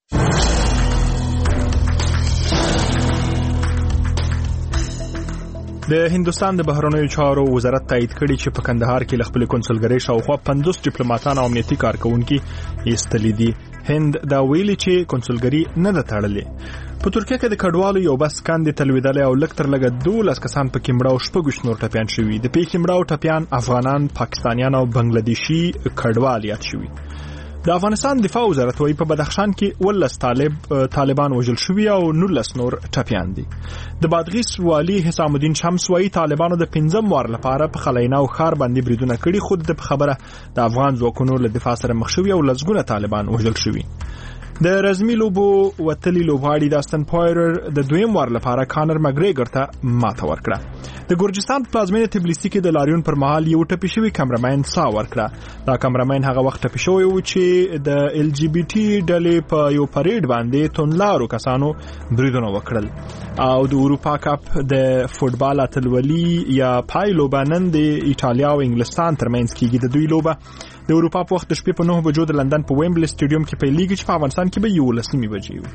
د هندستان د بهرنیو چارو وزارت تایید کړي چې په کندهار کې ل خپل کنسولګری شاوخوا 50 ډیپلوماټان او امنیتي کارکونکي ایستلي دي. هند دا ویلي چې کنسولګری نه ده تړلې. په ترکیه کې د کډوالو یو بس کاندې تلویدلې او لکتر لګه 12 کسان پکې مړه او 6 نور ټپيان شوي. د پیښې مړه او ټپيان افغانان، پاکستانیان او بنگلاديشي کډوال یاد شوي. د افغانستان دفاع وزارت وايي په بدخشان کې 19 طالبان وژل شوي او 19 نور ټپيان دي. د بادغیس والی حسام الدین شمس وايي طالبانو د 15 وار لپاره په خلینا او خار باندې بریدونه کړي، خود د خبره د افغان ځواکونو له دفاع سره مخ شوي او لزګونه طالبان وژل شوي. د رزمي لوبو وتلی لوبغاړي داستن پویرر د دویم وار لپاره کانر مګریګر ته ماته ورکړه. د ګورجستان پلازمینه تبلیسي کې د لاریون پر مهال یو ټپي شوی کیمرامین سا ورکړه. دا کیمرامین هغه وخت ټپي شوی و چې د ال جی بي ټي ډلې په یو پریډ باندې تونلارو کسانو بریدونه وکړل. او د اروپا کپ د فوتبال اتلولي یا پای لوبه نن د ایټالیا او انګلستان ترمنځ کېږي. د دوی لوبه د اروپا په وخت د شپې په 9 بجو د لندن په ویمبلی سټیډیوم کې پیلېږي چې په افغانستان کې به 11 بجې وي.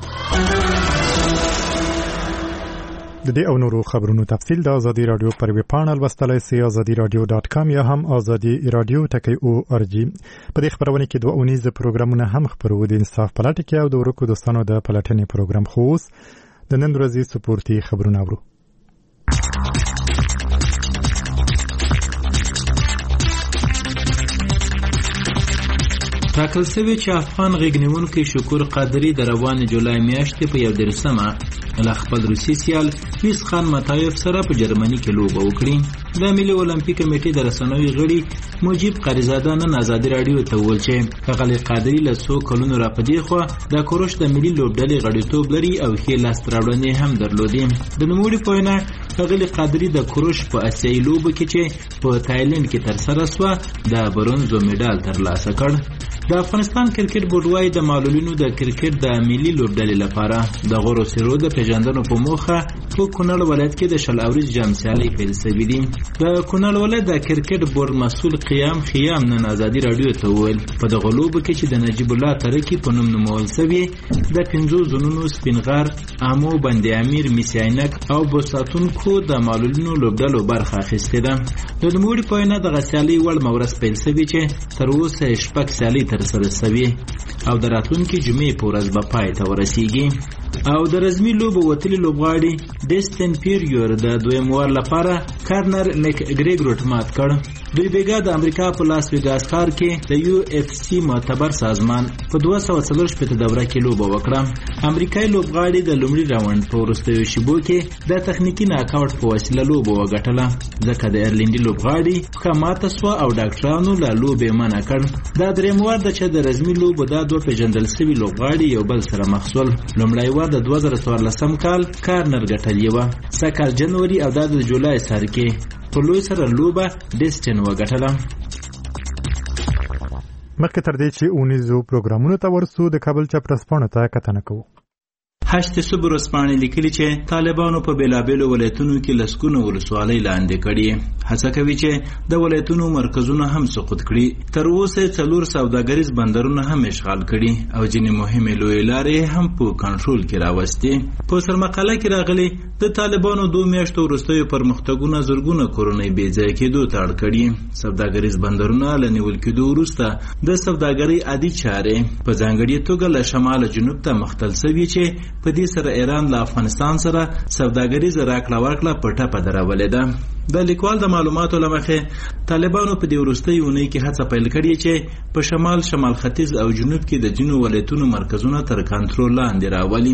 د دې او نورو خبرونو تفصیل د ازادي رادیو پر ویب پاڼل لوستلای شئ azadiradio.com یا هم ازادي رادیو ټکی.org. په دې خبرونه کې دوه اونیز پروګرامونه هم خبرو دي، انصاف پلاټ کې او د ورکو دوستانو د پلاتنې پروګرام. خوس د نن ورځې سپورتي خبرونه اورو. ټاکل شوی چې افغان غېږنیونکی شکور قادری د روان جولای میاشتې په 11مه له خپل روسي سیال ویس خان متایف سره په جرمني کې لوبه وکړي. د ملي اولمپیک کمیټې د رسنوي غړي مجيب قریزاده نن ازادي رادیو ته وویل چې غلي قادری له 100 کلونو را پدې خو د کوروش د ملي لوبډلې غړیتوب لري او ښې لاستراوړنې هم درلودې. د نوموړي په وینا غلي قادری د کوروش په اسیایي لوبو کې چې په تایلند کې ترسره شوه د برونزو مډال ترلاسه کړ. د افغانستان کرکټ بورډ وايي د معلولینو د کرکټ د ملي لوبډلې لپاره د غورو سیرو د پیژندنو په موخه په کونړ ولایت کې د شل اوريج جام سیالي پیل شوې دي. د کونړ ولایت د کرکټ بورډ مسؤل خیام نن ازادي رادیو ته وویل په دغه لوبه کې چې د نجیب الله ترکی په نوم نومول شوی د 15 زونونو سپینغار، امو، بندي امیر، میساینک او بوساتونکو د معلولینو لوبډلو برخه اخیسته ده. د نوموړي په وینا د غسیالي وړ مورس پیل شوی چې تر اوسه شپږ سیالي ترسره شوی او د راتلونکي جمعې په ورځ به پای ته ورسیږي. او د رزمي لوبو وتلی لوبغاړي ډیسټن پیریور د دویم وار لپاره کارنر میک ګریګور مات کړ. دوی بیګا د امریکا په لاس ویګاس ښار کې د یو اف سی معتبر سازمان په 240 دوره کې لوبه وکړه. امریکایي لوبغاړي د لومړي راوند په وروستیو شیبو کې د تخنیکی ناکاوټ په وسیله لوبه وګټله، ځکه د ایرلینډي لوبغاړي خاماته سو او ډاکټرانو له لوبې منع کړ. دا دریم وار د چې د رزمي لوبو د دوه پیژندل شوي لوبغاړي یو بل سره مخ شول. لومړی وار د 2014 کال کارنر ګټلې و، سکه جنوري او د جولای سر کې په لوی سره لوبه ډیسټن وګټله. مخکې تر دې چې اونیزو پروګرامونو ته ورسو د کابل چاپرسپانو ته کتنه کوو. هشت صبر رسپانې لیکلي چې طالبانو په بیلابیلو ولایتونو کې لسګونه ولسوالۍ لاندې کړي. هڅه کوي چې د ولایتونو مرکزونه هم سقوط کړي. تر اوسه 4 سوداګریز بندرونه هم اشغال کړي او ځینې مهمې لویې لارې هم په کنټرول کې راوستي. په سرمقاله کې راغلي د طالبانو 2 میاشتو وروستیو پرمختګونه زرګونه کورنۍ بې ځای کېدو ته اړ کړي. سوداګریز بندرونه له نیول کېدو وروسته د سوداګرۍ عادي چارې په ځانګړې توګه له شمال جنوب ته مختل شوي چې په دې سره ایران له افغانستان سره سوداګریزه راکړه ورکړه په ټپه درولې ده. د لیکوال د معلوماتو لمخې طالبانو په دې وروستۍ اونۍ کې هڅه پیل کړې چې په شمال ختیځ او جنوب کې د ځینو ولایتونو مرکزونه تر کنټرول لاندې راولي.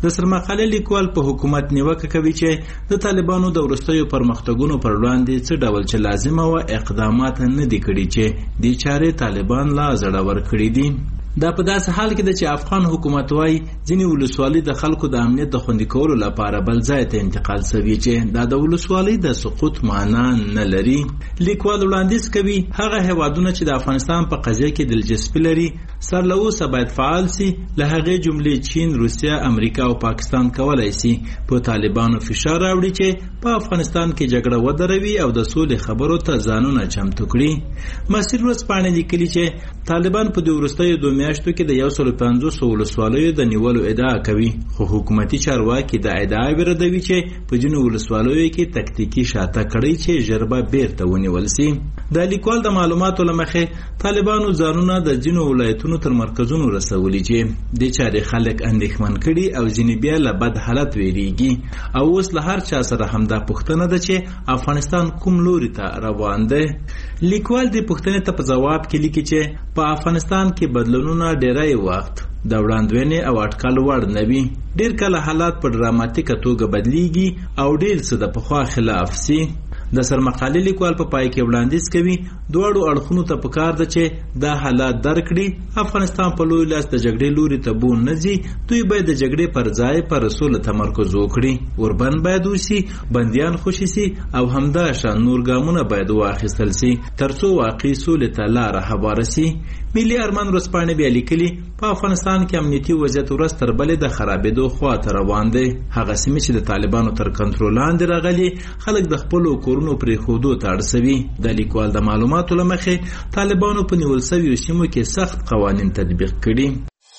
د سرمقالې لیکوال په حکومت نیوکه کوي چې د طالبانو د وروستیو پرمختګونو پر وړاندې څه ډول چې لازمه و اقدامات نه دي کړي چې دې چارې طالبان لا زړور کړي دي. دا په داسې حال کې ده چې افغان حکومت وايي ځینې ولسوالۍ د خلکو د امنیت د خوندي کولو لپاره بل ځای ته انتقال شوي چې دا د ولسوالۍ د سقوط معنا نه لري. لیکوال وړاندیز کوي هغه هیوادونه چې د افغانستان په قضیه کې دلچسپي لري سر له اوسه باید فعال سي، له هغې جملې چین، روسیه، امریکا او پاکستان کولای سي په طالبانو فشار راوړي چې په افغانستان کې جګړه ودروي او د سولې خبرو ته ځانونه چمتو کړي. مسیر ورځپاڼې لیکلي چې طالبان په دې وروستیو 2 میاشتو کې د 150 ولسوالیو د نیولو ادعا کوي، خو حکومتي چارواکي د ادعا ردوي چې په ځینو ولسوالیو کې تکتیکي شاته کړی چې ژر به بیرته ونیول سي. د لیکوال د معلوماتو له مخې طالبانو ځانونه د ځینو ولایتونو تر مرکزونو رسولي چې د چارې خلک اندېښمن کړي او ځینې بیا له بد حالت ویریږي او اوس له هر چا سره همدا پوښتنه ده چې افغانستان کوم لوري ته روان دی. لیکوال د پوښتنې ته په ځواب کې لیکي چې په افغانستان کې بدلونونه ډیری وخت د وړاندوینې او اټکل وړ نه وي. ډیر کله حالات په ډراماتیکه توګه بدلیږي او ډیر څه د پخوا خلاف سي. د سرمقالې لیکوال په پای کې وړاندیز کوي دواړو اړخونو ته پکار ده چې دا حالات درک کړي. افغانستان په لوی لاس د جګړې لوري ته بون نه ځي، دوی باید د جګړې پر ځای پر سوله تمرکز وکړي، اوربند باید وشي، بندیان خوشي سي او همداشان نور ګامونه باید واخیستل سي ترڅو واقعي سولې ته لاره هواره سي. ملي ارمان ورځپاڼې بیا لیکلي په افغانستان کې امنیتي وضعیت ورځ تر بلې د خرابېدو خواته روان دی. هغه سیمې چې د طالبانو تر کنټرول لاندې راغلي خلک د خپلو کورونو پرېښودو ته اړ سوي. د لیکوال د معلوماتو له مخې طالبانو په نیول سویو سیمو کې سخت قوانین تطبیق کړي.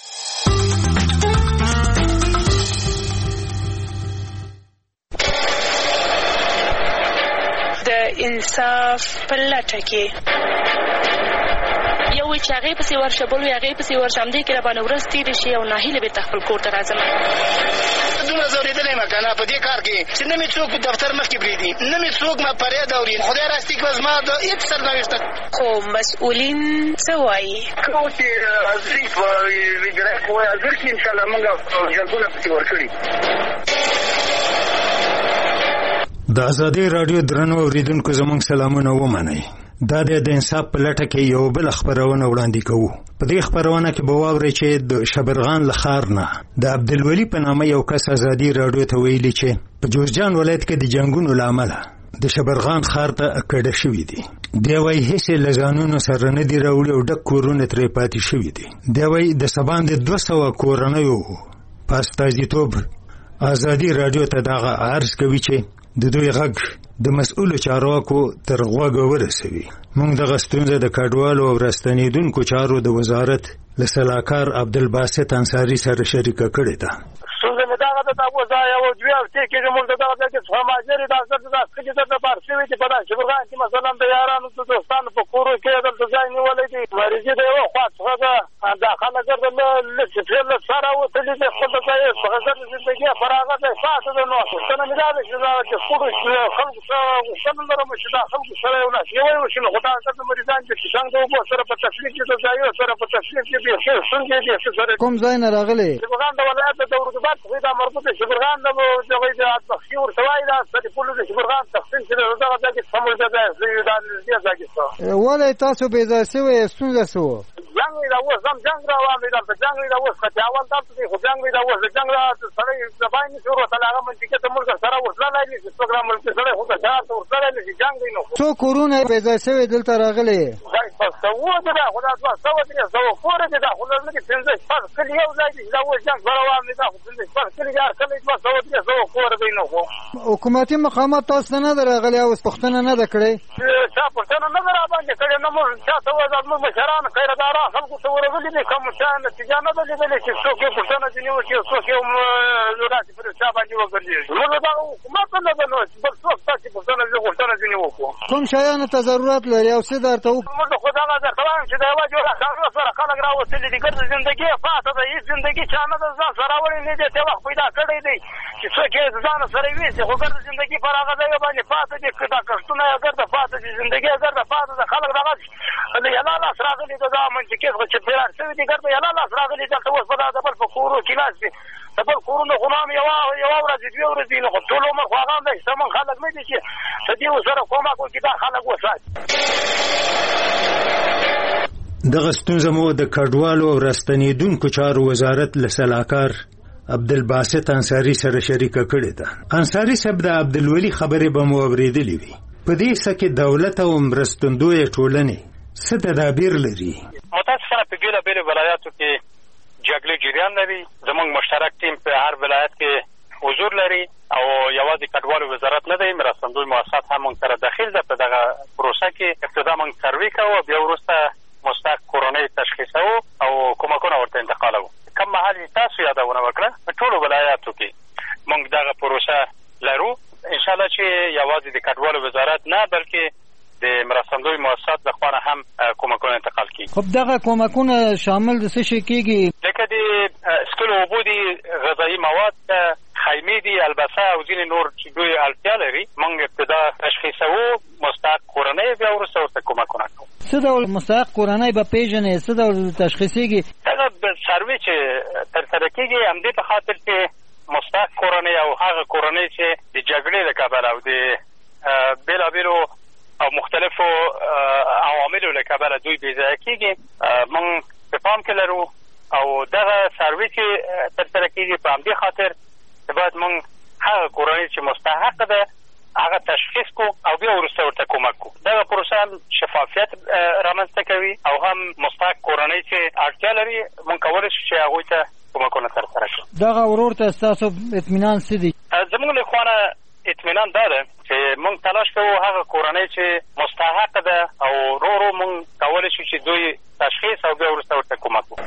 د انصاف په لټه کې یو چې هغې پسې ورشه بل وي هغې پسې ورشه همدې کې راباندې ورځ تېرې شي او ناهیله بېرته خپل کور ته راځم. دونه ځورېدلی یم که نه په دې کار کې چې نه مې څوک دفتر مخکې پرېږدي، نه مې څوک ما فریاد اوري. خدای راستي کړه زما د هېڅ سرنوشته. خو مسؤلین څه وایي؟ کوم چې حاضري په اجرایه قوه حاضر کړي انشاءالله موږ جلبونه پسې ورکړي. د ازادي راډیو درنو اوریدونکو زموږ سلامونه ومنئ. دا د انصاف په لټه کې یو بل خبرونه وړاندې کوو. په دې خبرونه کې به واورئ چې د شبرغان له ښار نه د عبدالولي په نامه یو کس ازادي راډیو ته ویلي چې په جوزجان ولایت کې د جنګونو له امله د شبرغان ښار ته کډه شوي دي. دی وایي هېڅ یې له ځانونو سره نه دي راوړي او ډک کورونه ترې پاتې شوي دي. دی وایي د سباندې 200 کورنیو په استازیتوب ازادي راډیو ته دغه عرض کوي چې د دوی غږ د مسؤلو چارواکو تر غوږه ورسوي. موږ دغه ستونزه د کډوالو او راستنېدونکو چارو د وزارت له سلاکار عبدالباسط انصاري سره شریکه کړې ده. ستونزه مې دغه ده اوس دا یو 2 هفتې کېږي موږ د دغه ځای کې مهاجرې دا ښځې درته بار شوي دي په دا شبرغان کې مثلا د یارانو د دوستانو په کورو کې دلته ځای نیولی دی. مریضي د یوه خوا څخه ده دا خلک ګرده له سفرې له سره وتلي دي خپل د ځای څخه ګرده زندګي فراغت دی پاته ده. نو غوښتنه مې دا ده چې دا د خپلو خلکو سره غوښتنه لرم چې دا خلکو سره یو ناشیوی وشي. نو خو دا ګرده مریضان چې څنګ د اوبو سره په تکلیف کې د ځایو سره په تکلیف کې بیخي ستونزې بیخي سره کوم ځای نه راغلی؟ شبرغان د ولایت د اردوباد څخه دا مربوط دی. شبرغان د دغه د بخشي ورته وایي دا سرپل د شبرغان تقسیم چې دغه ځای کې سمول ده دا نږدې ځای کې څه ولې تاسو بې ځای شوی ستونزه څه وه؟ جنګ وي دا اوس هم جنګ راوړی دلته جنګ وي دا اوس خچاول دلته دی خو جنګ وي دا اوس د جنګ سړی زبان نشي ورتلی هغه منطقې ته ملک سره ورتللی نشي څوک را ملکې سړی خو که شهر ته ورتللی نشي جنګ وي. نو څو کورونه بې ځای شوي دلته راغلي؟ سوه دي دا خو دا 200 کوره دي دا خو لږ 15 کلي یو ځای دي دا اوس جنګ سره روان دی دا خو 15 کلي هر کلی 200 کوره دی. نو خو حکومتي مقامات تاسو ته نه ده راغلي اوس پوښتنه نه ده کړې؟ چا پوښتنه نه ده راباندې کړې نه موږ چا ته وایي زموږ مشران خیرهداران خلکو ته ورغلي دي کوم چا نتیجه نه ده لیدلې چې څوک یې پوښتنه ځینې وکړي څوک یې داسې پر چا باندې وګرځېږي. موږ دغه حکومت نه ده نو بل څوک تاسې پوښتنه ځینې وکړو. کوم شیانو ته ضرورت لري او څه درته موږ خو دغه درته وایم چې د یوه جوړه کارونه سره خلک راوتلي دي ګرد زندګي یې پاته ده هېڅ زندګي چا نه ده ځان سره راوړی نه دی ته وخت پیدا کړی دی چې څوک یې ځان سره ویسي خو ګرد زندګي پر هغه ځای باندې پاته دي دا کښتونه یې ګرده پاته دي زندګي یې ګرده پاته ده خلک دغه د یلا لاس راغلي ده دا منطقې څخه چې فرار شوي دي ګرده یلا لاس راغلي دلته اوس په دا د بل په کورو کې ناست دي بل کورونه خو هم یوه ورځ دوه ورځې نه خو ټول عمر خو هغه دی شتمن خلک نه دي چې د دې سره کومک وکړي دا خلک وساتي. دغه ستونزه مو د کډوالو او راستنیدونکو چارو وزارت له سلاکار عبدالباسط انصاري سره شریکه کړې ده. انصاري صاحب د عبدالولي خبرې به مو اورېدلې وي. په دې څه کې دولت او مرستندویه ټولنې څه تدابیر لري؟ متاسفانه په بېلابېلو ولایاتو کې جګړې جریان لري. زموږ مشترک ټیم په هر ولایت کې حضور لري او یوازې کډوالو وزارت نه دی، مرستندوی مؤسسات هم موږ سره داخل ده. په دغه پروسه کې ابتدا موږ سروې کوو، بیا وروسته مستحق کورنۍ تشخیصوو او کومکونه ورته انتقالوو. کم مهال تاسو یادونه وکړه په ټولو ولایاتو کې موږ دغه پروسه لرو. انشاءالله چې یوازې د کډوالو وزارت نه بلکې د مرستندوی مؤسسات لخوا هم کومکونه انتقال کیږي. خب دغه کومکونه شامل د څه شي کیږي؟ لکه د سکلو اوبو دي، غذایي مواد، خیمې دي، البسه او ځینې نور چې دوی اړتیا لري موږ ابتدا تشخیصوو، مستحق کورنۍ بیا وروسته ورته کومکونه کوو. څه ډول مستحق کورنۍ به پیژنې؟ څه ډول تشخیصیږي؟ دغه سروې چې ترسره کیږي همدې په خاطر چې مستحق کورنۍ او هغه کورنۍ چې د جګړې له کبله او د بېلابېلو او مختلفو عواملو له کبله دوی بې ځایه کېږي موږ په پام کې لرو او دغه سروې چې ترسره کېږي په همدې خاطر باید موږ هغه کورنۍ چې مستحق ده هغه تشخیص کو او بیا وروسته ورته کومک کو. دغه پروسه هم شفافیت رامنځته کوي او هم مستحق کورنۍ چې اړتیا لري موږ کولی شو چې هغوی ته کومکونه ترسره کړو. دغه ورور ته ستاسو اطمینان څه دی؟ زموږ له خوا نه اطمینان دا ده چې موږ تلاش کوو هغه کورنۍ چې مستحق ده او ورو ورو موږ کولی شو چې دوی تشخیص او بیا وروسته ورته کومک وکړو.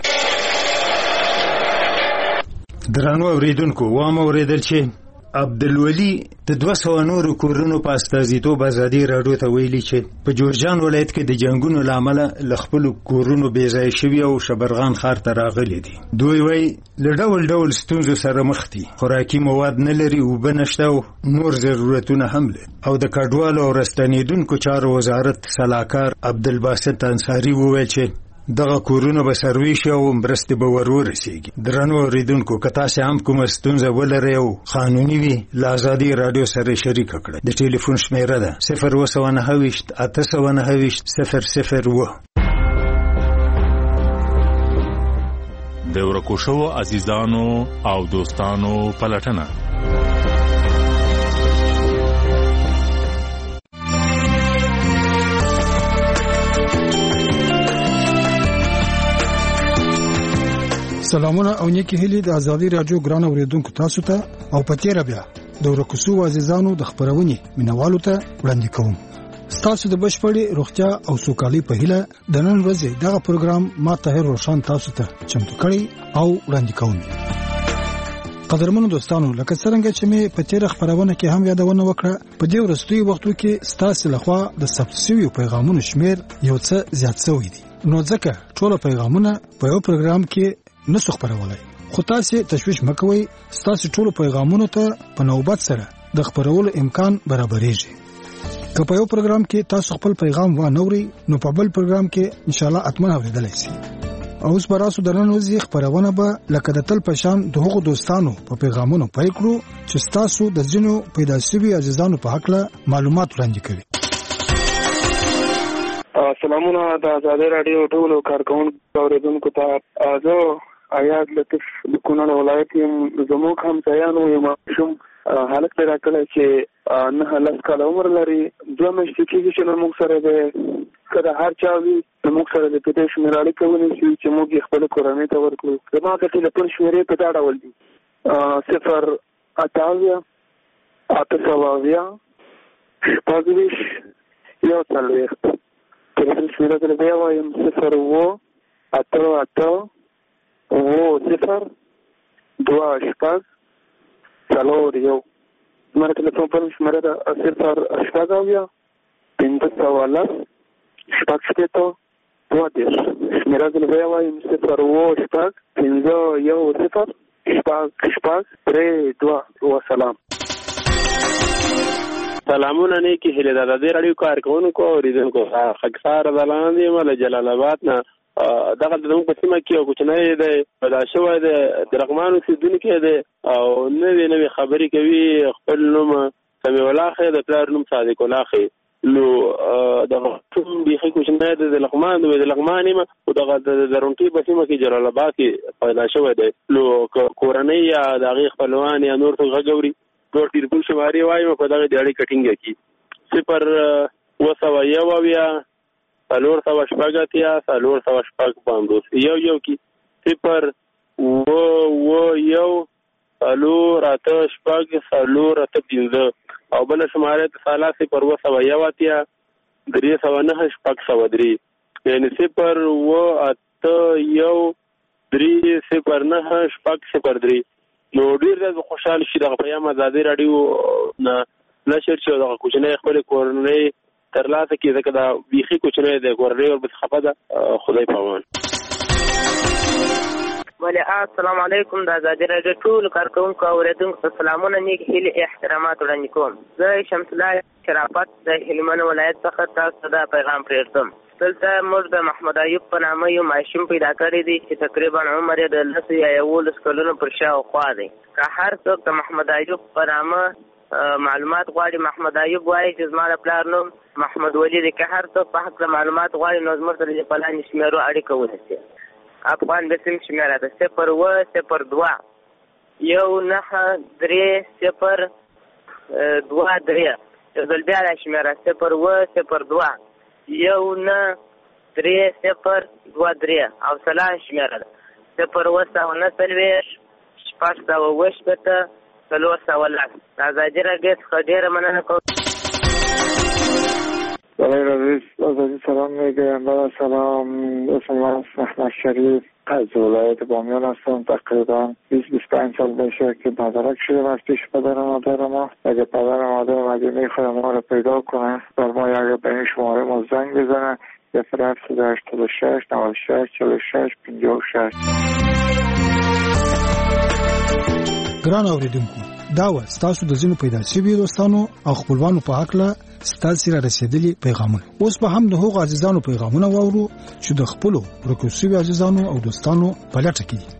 درنو اوریدونکو، وام اوریدل چې عبدالولي د 200 نورو کورونو په استازیتوب ازادي راډیو ته ویلي چې په جورجان ولایت کې د جنگونو له امله له خپلو کورونو بې ځایه شوي او شبرغان ښار ته راغلي دي. دوی وایي له ډول ډول ستونزو سره مخ دي، خوراکي مواد نه لري، اوبه نشته او نور ضرورتونه هم لري. او د کډوالو او راستنیدونکو چارو وزارت سلاکار عبدالباسط انصاري وویل چې دغه کورونه به سروې شي او مرستې به ورسیږي. درنو اوریدونکو، که تاسې هم کومه ستونزه ولرئ او قانوني وي له ازادي راډیو سره شریکه کړئ. د ټلیفون شمیره ده 029 829 001. د ورکو شوو عزیزانو او دوستانو پلټنه. سلامونه او نیکی هیلې د ازادي راډیو ګران اوریدونکو تاسو ته او پتیره بیا د ورکوسو عزیزانو د خبرونې مینوالو ته وړاندې کوم. تاسو د بشپړې روغتیا او سوکالۍ په هیله د نن ورځې دغه پروګرام ما طاهر روشان تاسو ته چمتو کړی او وړاندې کوم. قدرمنو دوستانو، لکه څنګه چې مې په تیر خبرونه کې هم یادونه وکړه، په دې ورستوي وختو کې ستاسو لخوا د ثبت شویو پیغامونو شمیر یو څه زیات شوی دی. نو ځکه ټول پیغامونه په یو پروګرام کې نسو خبرولای. خو تاسو تشویش مکوئ، تاسو ټول پیغامونو ته په نوبت سره د خبرولو امکان برابرېږي. که په یو پروګرام کې تاسو خپل پیغام و نوري، نو په بل پروګرام کې ان شاء الله اتمنه اوریدلای شئ. او اوس براسو درنو وزي خبرونه به لکه د تل پشان د هغو دوستانو په پیغامونو پای کړو چې تاسو د ځینو پیدا شوي عزیزانو په حق له معلومات وړاندې کوي. سلامونه د ازادي راډیو ټولو کارکونکو اوریدونکو ته. زه آیاد لطیف د کونړ ولایت یم. زموږ همسایانو یو ماشوم هلک پیدا کړی چې 9 کاله عمر لري. 2 میاشتې کېږي چې موږ سره دی. که د هر چا وي موږ سره د پدې شمېر اړیکه ونیسي چې موږ یې خپلې کورنۍ ته ورکړو. زما د ټلیفون شمېرې په دا ډول دي: 058 820 140. ټلیفون شمېره دې بیا وایم: 0 8 0 0 2 زما ټلیفون په شمېره ده 0 8 510 شپږ 2 شمېره دې بیا وایم: 0 8 510 3 2. سلام. سلامونه نیکی هیله د دې راډیو کارکونکو او اوریدونکو. خاکسار زلان دی مله جلال آباد نه دغه د موږ په سیمه کې یو کوچنی دی پیدا شوی دی د لغمان اوسېدونکی دی او نوې خبرې کوي. خپل نوم سمیع الله خې د پلار نوم صادق الله خې. نو دغه کوم بیخي کوچنی دی د لغمان دی د لغمان یم او دغه د درونټي په سیمه کې جلال آباد کې پیدا شوی دی. نو کورنۍ یا د هغې خپلوان یا نور څوک غږ اوري ټول ټلیفون شمارې وایم په دغه د اړیکه ټینګه کړي 0 400 406 406 یو کې 0 1 4 او بل شماره ته سالا 0 1 309 یعنی 0 1 309 نو ډیر د خوشحال شي د پیغام آزادي رادیو نه نشر شو د کوچنی خپل کورنۍ ترلاسه کې ځکه دا بیخي کوچنی د کورنۍ او بس خپه ده خدای پامان. ولی السلام علیکم د آزادي رادیو ټول کارکونکو او اوریدونکو سلامونه نیک هیلې احترامات وړاندې کوم. زه شمس الله شرافت د هلمند ولایت څخه تاسو ته پیغام پرېږدم. دلته موږ د محمد ایوب په نامه یو ماشوم پیدا کړی دی چې تقریبا عمر یې د 10 یا 11 کلونو پر شاوخوا دی. که هر څوک د محمد ایوب په نامه معلومات غواړي محمد ایوب وایي چې زما د پلار نوم محمد ولی دی. که هر څوک په حق معلومات غواړي نو زموږ سره د فلاني شمیرو اړیکه ونیسي. افغان بسم شمیره ده 0 2 0 9 3 0 2 3 یو ځل بیا دا شمیره 0 2 1 3 0 2 3 او سلام شمیره ده 0 9 4 آزادي رادیو څخه ډېره مننه کوم. آزادی سلام میگویم. سلام اسم احمد شریف از ولایت بامیان هستم. تقریبا 20-25 سال میشه که مدرک شدم از پیش پدر و مادر ما. اگه پدر و مادر اگه میخواد ما رو پیدا کنه بر ما اگه به این شماره ما زنگ بزنه 0-786 96 46 56. ګران اوریدونکو دا و ستاسو د زینو پیدا شوی دوستانو او خپلوانو په حق له ستاسو را رسیدلی پیغامونه. اوس به هم د هغو عزیزانو پیغامونه واورو چې د خپلو ورکوسوي عزیزانو او دوستانو په لټه کې دي.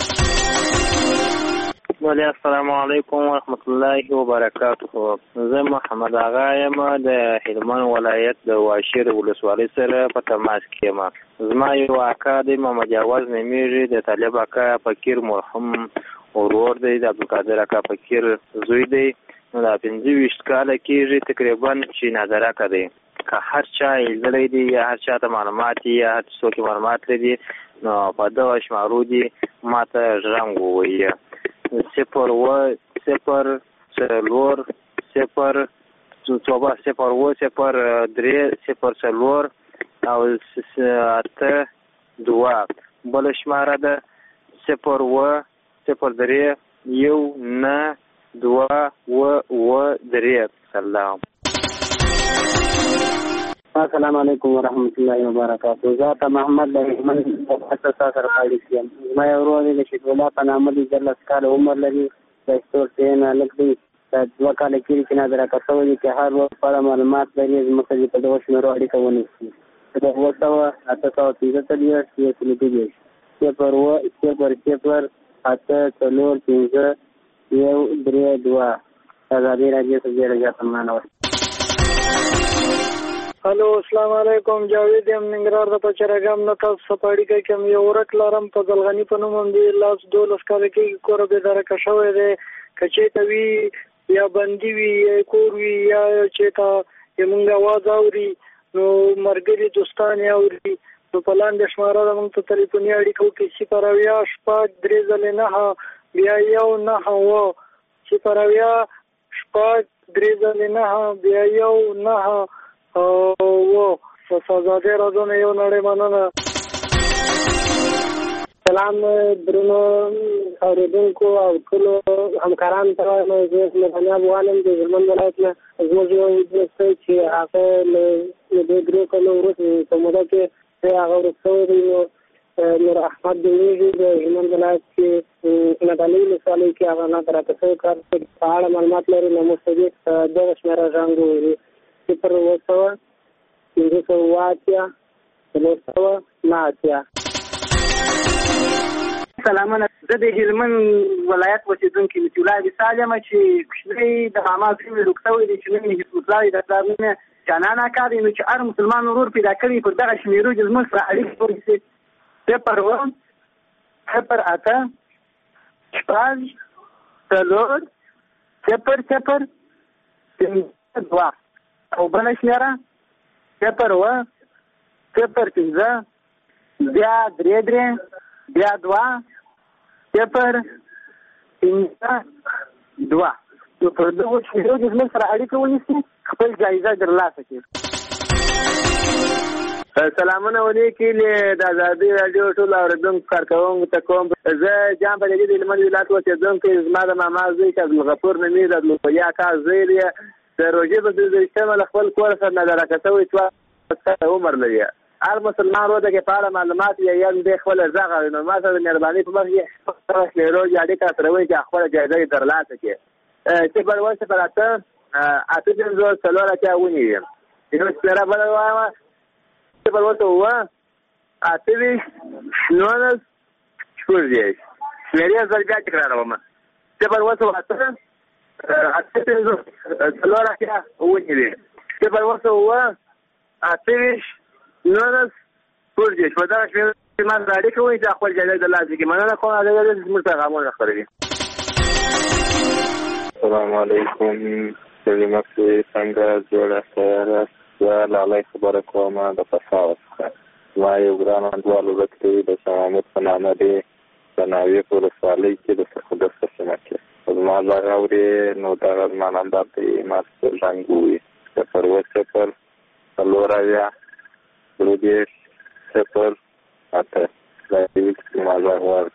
ولی السلام علیکم ورحمت الله وبرکاته. زه محمد آغا یم د هلمند ولایت د واشیر ولسوالۍ سره په تماس کې یم. زما یو اکا دی محمد جواز نومیږي د طالب اکا فقیر مرحوم ورور دی د عبدالقادر اکا فقیر زوی دی. نو دا 25 کاله کېږي تقریبا چې نظر اکا دی. که هر چا ایزلی دی یا هر چا ته معلومات یا هر څوک معلومات لري نو په دغه شمارو دی ما ته ژرنګ ووایي 0 0 0 0 0 0 او 8 2 بل شماره ده 0 0 1 2 3 سلام. السلام علیکم ورحمت الله وبرکاته. ذات محمد رحمان اساس سره پالیسیم ما ورور له شیخ الله په نامه دي 10 کال عمر لري. د استور سین لکدي د 2 کال کې نظر کاوه چې هر وخت په معلومات لري زموږ په دغه شمېرو اړیکه ونیسي. دا وسوه اته تاسو ته دی چې لیدلی چې پر 8 3 2 آزادی رادیو ته ډېر مننه. هلو السلام علیکم. جاوید یم ننګرهار د پچرګام نه تاسو سپاړی کې کوم یو ورک لارم په ځلغنی په نوم دی لاس 12 کال کې کور به درکه شوې ده کچې ته وی یا بندي وی یا کور وی یا چې تا یمنګ आवाज اوري نو مرګري دوستان اوري نو په لاندې شماره د موږ ته ټلیفوني اړیکو کې چې پرویا شپږ درې ځلې نه بیا یو نه و چې پرویا شپږ درې ځلې نه بیا یو نه او آزادی رادیو نه یو نړۍ مننه. سلام درنو اوریدونکو او ټول همکارانو ته زه مهنیاب والم د هلمند ولایت نه زموږ یو دوست چې هغه له دې ګروپ کلو وروسته په موده کې هغه ورسوي دی نور احمد دیږي د هلمند ولایت کې نادالي مثالي کې هغه نه ترته کار په اړه معلومات لري نو مستدیق دغه شمېره ژوند 0 500 508 3 نه اتیا. سلامونه، زه د هلمند ولایت اوسېدونکی مطیع الله وصال یم چې کوچنی د ماما زوی روږ شوی دی چې نوم یې حسب الله د پلار نوم یې جانان اکا دی. نو چې هر مسلمان ورور پیدا کړي پر دغه شمېرو چې زموږ سره اړیکې ونیسي 0 8 0 0 0 او بله شمېره 0 0 0 بیا 3 3 بیا 2 0 5 2. نو پر دغو شمېرو چې زموږ سره اړیکه ونیسي خپل جایزه ترلاسه کړي. سلامونه ولیکي د ازادي راډیو ټول اورېدونکو کارکوونکو ته کوم. زه جام په دې د هلمند ولایت اوسېدونکی، زما د ماما زوی چې عبدالغفور نومې د عبدالقوي اکا زوی دی. د روژې په 23 له خپل کور سره نظارکه شوی 4 عمر لري. هر مسلمان روزه کې په اړه معلومات یې یم دی خپل ارزاق نو ما سره د مهربانۍ په مخ کې شمیرو یا اړیکه سره وایي چې خپل جایزه یې ترلاسه کړي. چې پر وسه پر اته 8 څلور اتیا ونیوي. یو شمیره بله وایم چې پر وسه 8 19 شپږدېرش. شمېرې زه بیا تکراروم. چې پر وسه 8 څلور اتیا ونیوي. چې پر وسه 8 19 شپږدېرش. په دغه شمېرو چې ما سره اړیکه ونیسي خپل جایزه ترلاسه کړي. مننه کوم زموږ پیغامونه خپروي. السلام علیکم. سلیمه څنګه جوړه سره زه لالی خبره کوم د پېښور څخه. زما یو ګران انډیوال ورک دی د شاه محمود په نامه دی د ناوې په ولسوالۍ کې د سرخودس په سیمه کې. زما غږ اورې نو دغه زما نمبر دی ما ته زنګ ووهي 0 څلور اویا 3 0 8. دا یې زما غږ واورئ.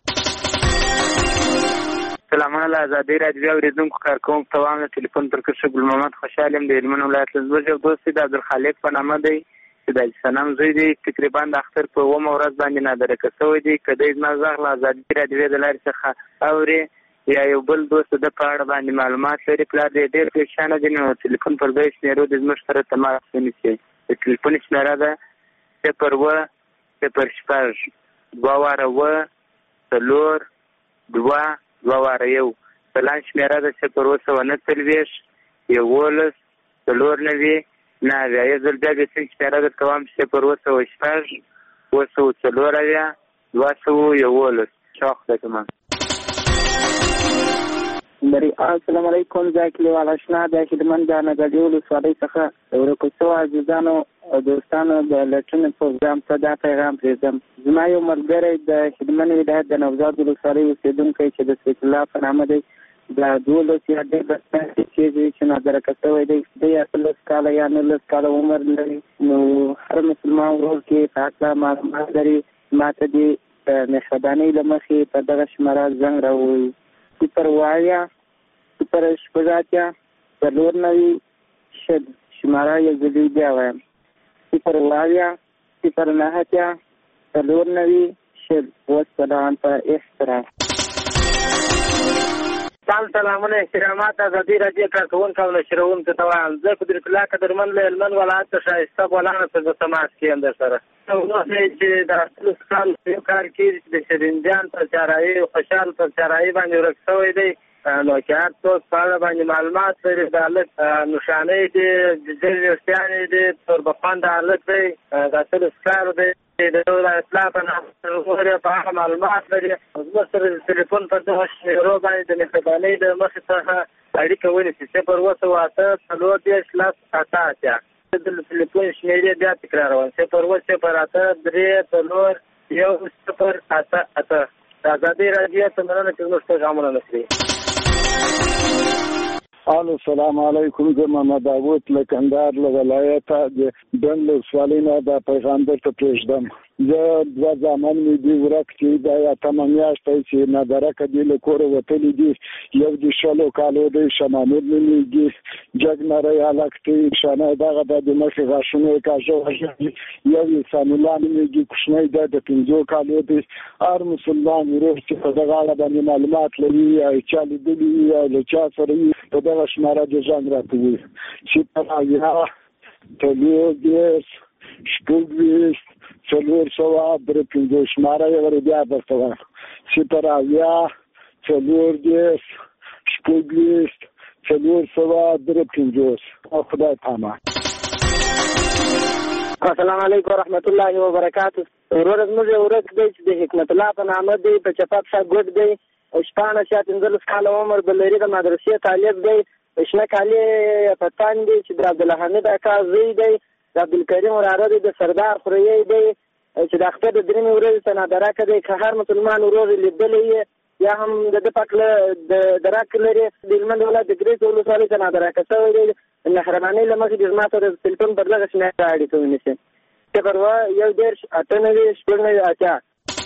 سلامونه له ازادۍ راډیو اورېدونکو کارکوونکو ته وایم. د ټلیفون پر کښې ګل محمد خوشحال یم د هلمند ولایت له زموږ یو دوست دی د عبدالخالق په نامه دی چې د حاجي صنم زوی دی. تقریبا د اختر په 9 ورځ باندې نادرکه شوی دی. که دی زما غږ له ازادۍ راډیو د لارې څخه اوري یا یو بل دوست د په اړه باندې معلومات لري پلار دی ډېر پریشانه دی نو ټلیفون پر دې شمېرو د زموږ سره تماس ونیسي. د ټلیفون شمېره ده 0 0 6 2 واره 4 2 2 واره 1. پلان شمېره ده 0 9 11 4 9 9. یو ځل بیا د سین شمېره درته وایم 0 6 4 211. ښه خدای کمان. السلام علیکم. زه کلیوال اشنا د هلمند د ازادۍ ولسوالۍ څخه د ورکو شوو عزیزانو او دوستانو د لټونې پروګرام ته دا پیغام پرېږدم. زما یو ملګری د هلمند ولایت د نوزاد ولسوالۍ اوسېدونکی چې د سیف الله په نامه دی د 12 یا 13 چې نادرکه شوی دی. دی 18 کاله یا 19 کاله عمر لري. نو هر مسلمان ورور کې په هکله معلومات لري ما ته دې د مهربانۍ له مخې په دغه شمېره زنګ راووایي 0 0 6 4 9 شماره یو ځل بیا وایم 0 0 9 4 9 والسلام په احترام. سلامونه احترامات ازادي راډیو کارکوونکو او نشروونکو ته وایم. زه قدرت الله قدرمن له هلمند ولایت څخه ښایسته ګلانو څخه تماس کېیم در سره. اوسئ چې د 18 کال یو کار کې د شیرین جان پر چارایي خوشحال پر چارایي باندې ورک شوی دی. نو چې هر څوک په اړه باندې معلومات لري د هلک نښانۍ دي ډېر ویښتانې دي توربخونده هلک دی د 18 کالو دی د اصلاح په نامه په هغه معلومات لري. زموږ سره د ټلیفون پر دغه شمېرو باندې د مهربانۍ د مخې څخه اړیکه ونیسي 0 8 4 10 8 د ټلیفون شمېرې بیا تکراروم 0 8 3 4 1 0 8 د ازادۍ راډیو ته مننه چې زموږ پیغامونه نشري. السلام علیکم. زه محمد داوود له کندهار له ولایته د ډنډ ولسوالۍ نه دا پیغام درته پرېږدم. زه 2 زامن مې دي ورک چې دا 8 میاشت چې نادرکه دي له کوره وتلي دي. یو د 16 کالو دی شاه محمود نومېږي جګ نری هلک دی شانه دغه د مخې غاښونه یې کاږه وژلي. یو احسان الله نومېږي کوچنی دی د 15 کالو دی. هر مسلمان ورور چې په دغه اړه باندې معلومات لري یا چا لیدلي یا له چا سره وي په دغه شماره د ځان راته ووایي 0 8 4 10 شپږ 20 450 شماره یې ور بیا درته وایم 0 شپږ 450 خدای پامان. السلام علیکم ورحمت الله وبرکاته. ورور زموږ ورک دی چې د حکمت الله په نامه دی په چپاپ شا ګډ دی او شپانه چې 15 کال عمر بلري د مدرسې طالب دی. شنه کالی پتان دی چې د عبدالحمید اکا زوی دی د عبدالکریم وراره دی د سردار خوریی دی چې د اختر د درېمې ورځې ته نادراکه دی. که هر مسلمان ورور لیدلی یا هم د پکله د دراک لري د هلمند ولایت د ګریز ولسوالۍ ته نادراکه شوی دی. مهرباني له مخې د زما سره د تلیفون پر دغه شمېر اړیکه ونیسي. 0 1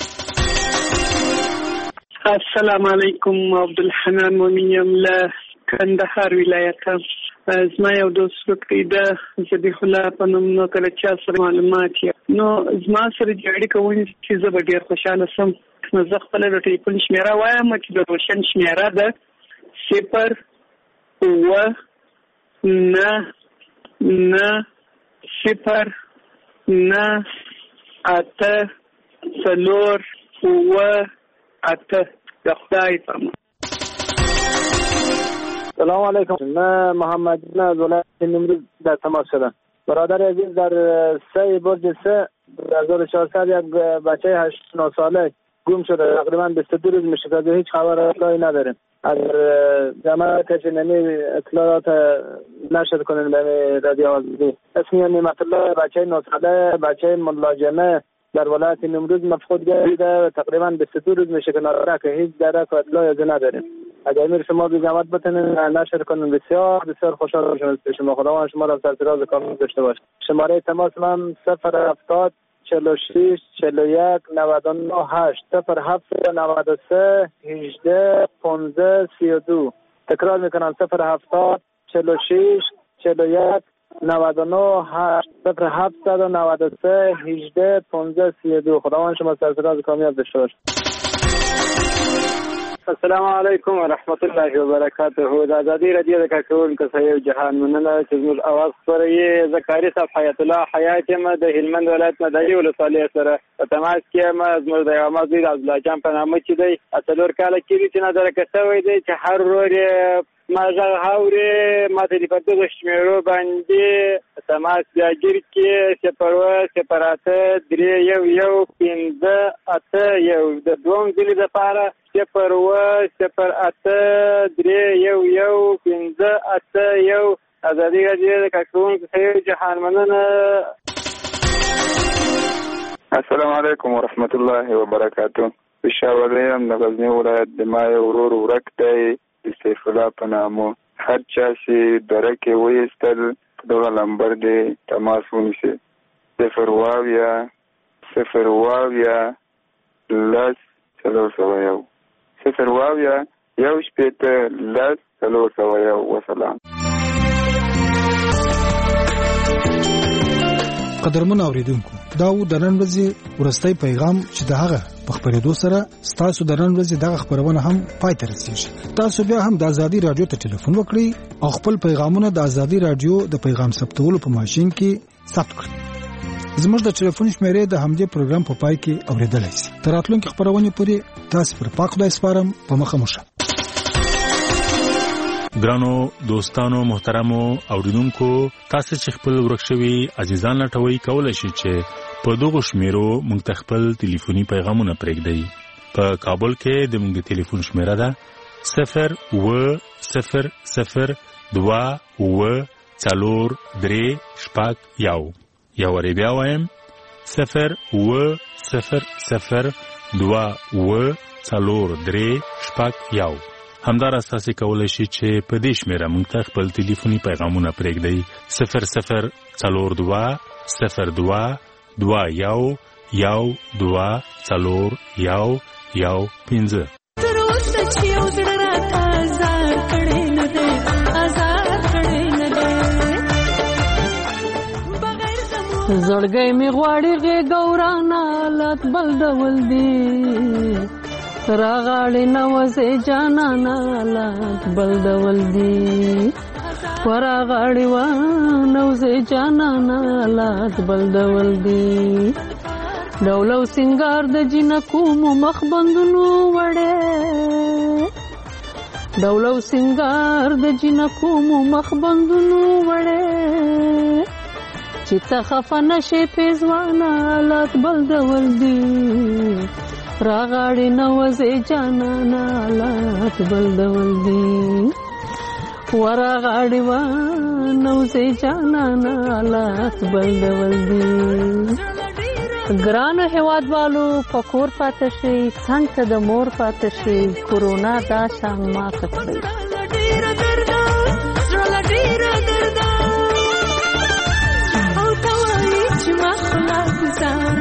السلام علیکم. عبدالحنان مومن یم له کندهار ولایت. زما یو دوست وکړي د ذبیح الله په نوم نو کله چا سره معلومات نو زما سره اړیکه ونیسي چې زه به ډېر خوشحاله شم. نو زه خپله د ټلیفون شمېره وایم چې د روشن شمېره ده 0 9 8 4 8 د خدای په امان. سلام علیکم. من محمد از ولایت نیمروز در تماس شدم. برادر عزیز در 3 برج 3 1400 یک بچه 8 ساله گم شده. تقریبا 22 روز میشه که هیچ خبر اطلاعی نداریم. اگر جماعت کسی اطلاعات نشد کنین به رادیو آزادی. اسمی نعمت الله بچه 9 ساله بچه ملاجمه در ولایت نیمروز مفقود گردیده. تقریبا 22 روز میشه که نادرک هیچ درک و اطلاعی نداریم. اگر امیر شما به جماعت بتونین نشر کنین بسیار بسیار خوشحال میشم. شما خداوند شما را سرفراز کامل داشته باشه. شماره تماس من 070 46 41 99 8 07 93 18 15 32. تکرار میکنم 070 46 41 99 8 07 93 18 15 32. خداوند شما سرفراز کامیاب داشته باشه. السلام علیکم ورحمت الله وبرکاته. د ازادي رادیو د کارکونکو سره جهان مننه چې موږ اواز خپروي. زکاری صاحب حیات الله حیات یم د هلمند ولایت مدني ولسوالۍ سره په تماس کې یم. زموږ د یو مزید عبدالله جان په نامه چې دی 4 کاله کېږي چې نادرکه شوی دی چې هر ورور ما غږ اوري ما ته په دغه شمېرو باندې تماس بیا ګیر کې 0 3 1 15 8 د دوم ځلې لپاره 0 0 8 3 1 15 8 ازادي رادیو د کارکونکو سره جهان مننه. السلام علیکم ورحمت الله وبرکاته. پېښور یم د غزنی ولایت د ما یو ورور ورک دی سیف الله په نامه. هر چا چې درکې وایستل دغه نمبر دی تماس ونیسي 0 لس 401 401 وسلام. قدرمن اوریدونکو دا و د نن ورځې ورستۍ پیغام چې د هغه په خبرېدو سره ستاسو د نن ورځې دغه خبرونه هم پای ته رسیږي. تاسو بیا هم د ازادي رادیو ته ټلیفون وکړئ او خپل پیغامونه د ازادي رادیو د پیغام ثبتولو په ماشين کې ثبت کړئ. زموږ د ټلیفون شمیرې د همدې پروګرام په پای کې اوریدلای شئ. تر راتلونکي خبرونه پورې تاسو پر پاک خدای سپارم. په مخه مو شه. ګرانو دوستانو محترمو اوریدونکو تاسو چې خپل ورکشوي عزیزان لټوي کولای شئ چې په دغه شمیرو مونږ خپل ټلیفوني پیغامونه پرېږدئ. په کابل کې د مونږ ټلیفون شمیره ده 0 2 3 1 یا ور بیا وایم 0 2 3 1 همدار اساسي کولای شي چې په دې شمیره مونږ ته خپل ټلیفوني پیغامونه پرېږدئ 0 02 21 15. زړګي می غواړي غي ګورانا لات بل ډول دی راغړې نوځي جانانا لات بل ډول دی ورغړې و نوځي جانانا لات بل ډول دی ډولو سنگار د جنکو مو مخ بندونو وړې ډولو سنگار د جنکو مو مخ بندونو وړې چې ته خفه نشې پیزوانه حالات بل ډول دي راغاړې نوځې جانانه حالات بل ډول دي ورغاړې نوځې جانانه حالات بل ډول دي ګرانو هیوادوالو په کور پاتې شئ څنګ ته د مور پاتې شئ کورونا دا شان ماته کړئ او ته وایې چې ما خلاص ځان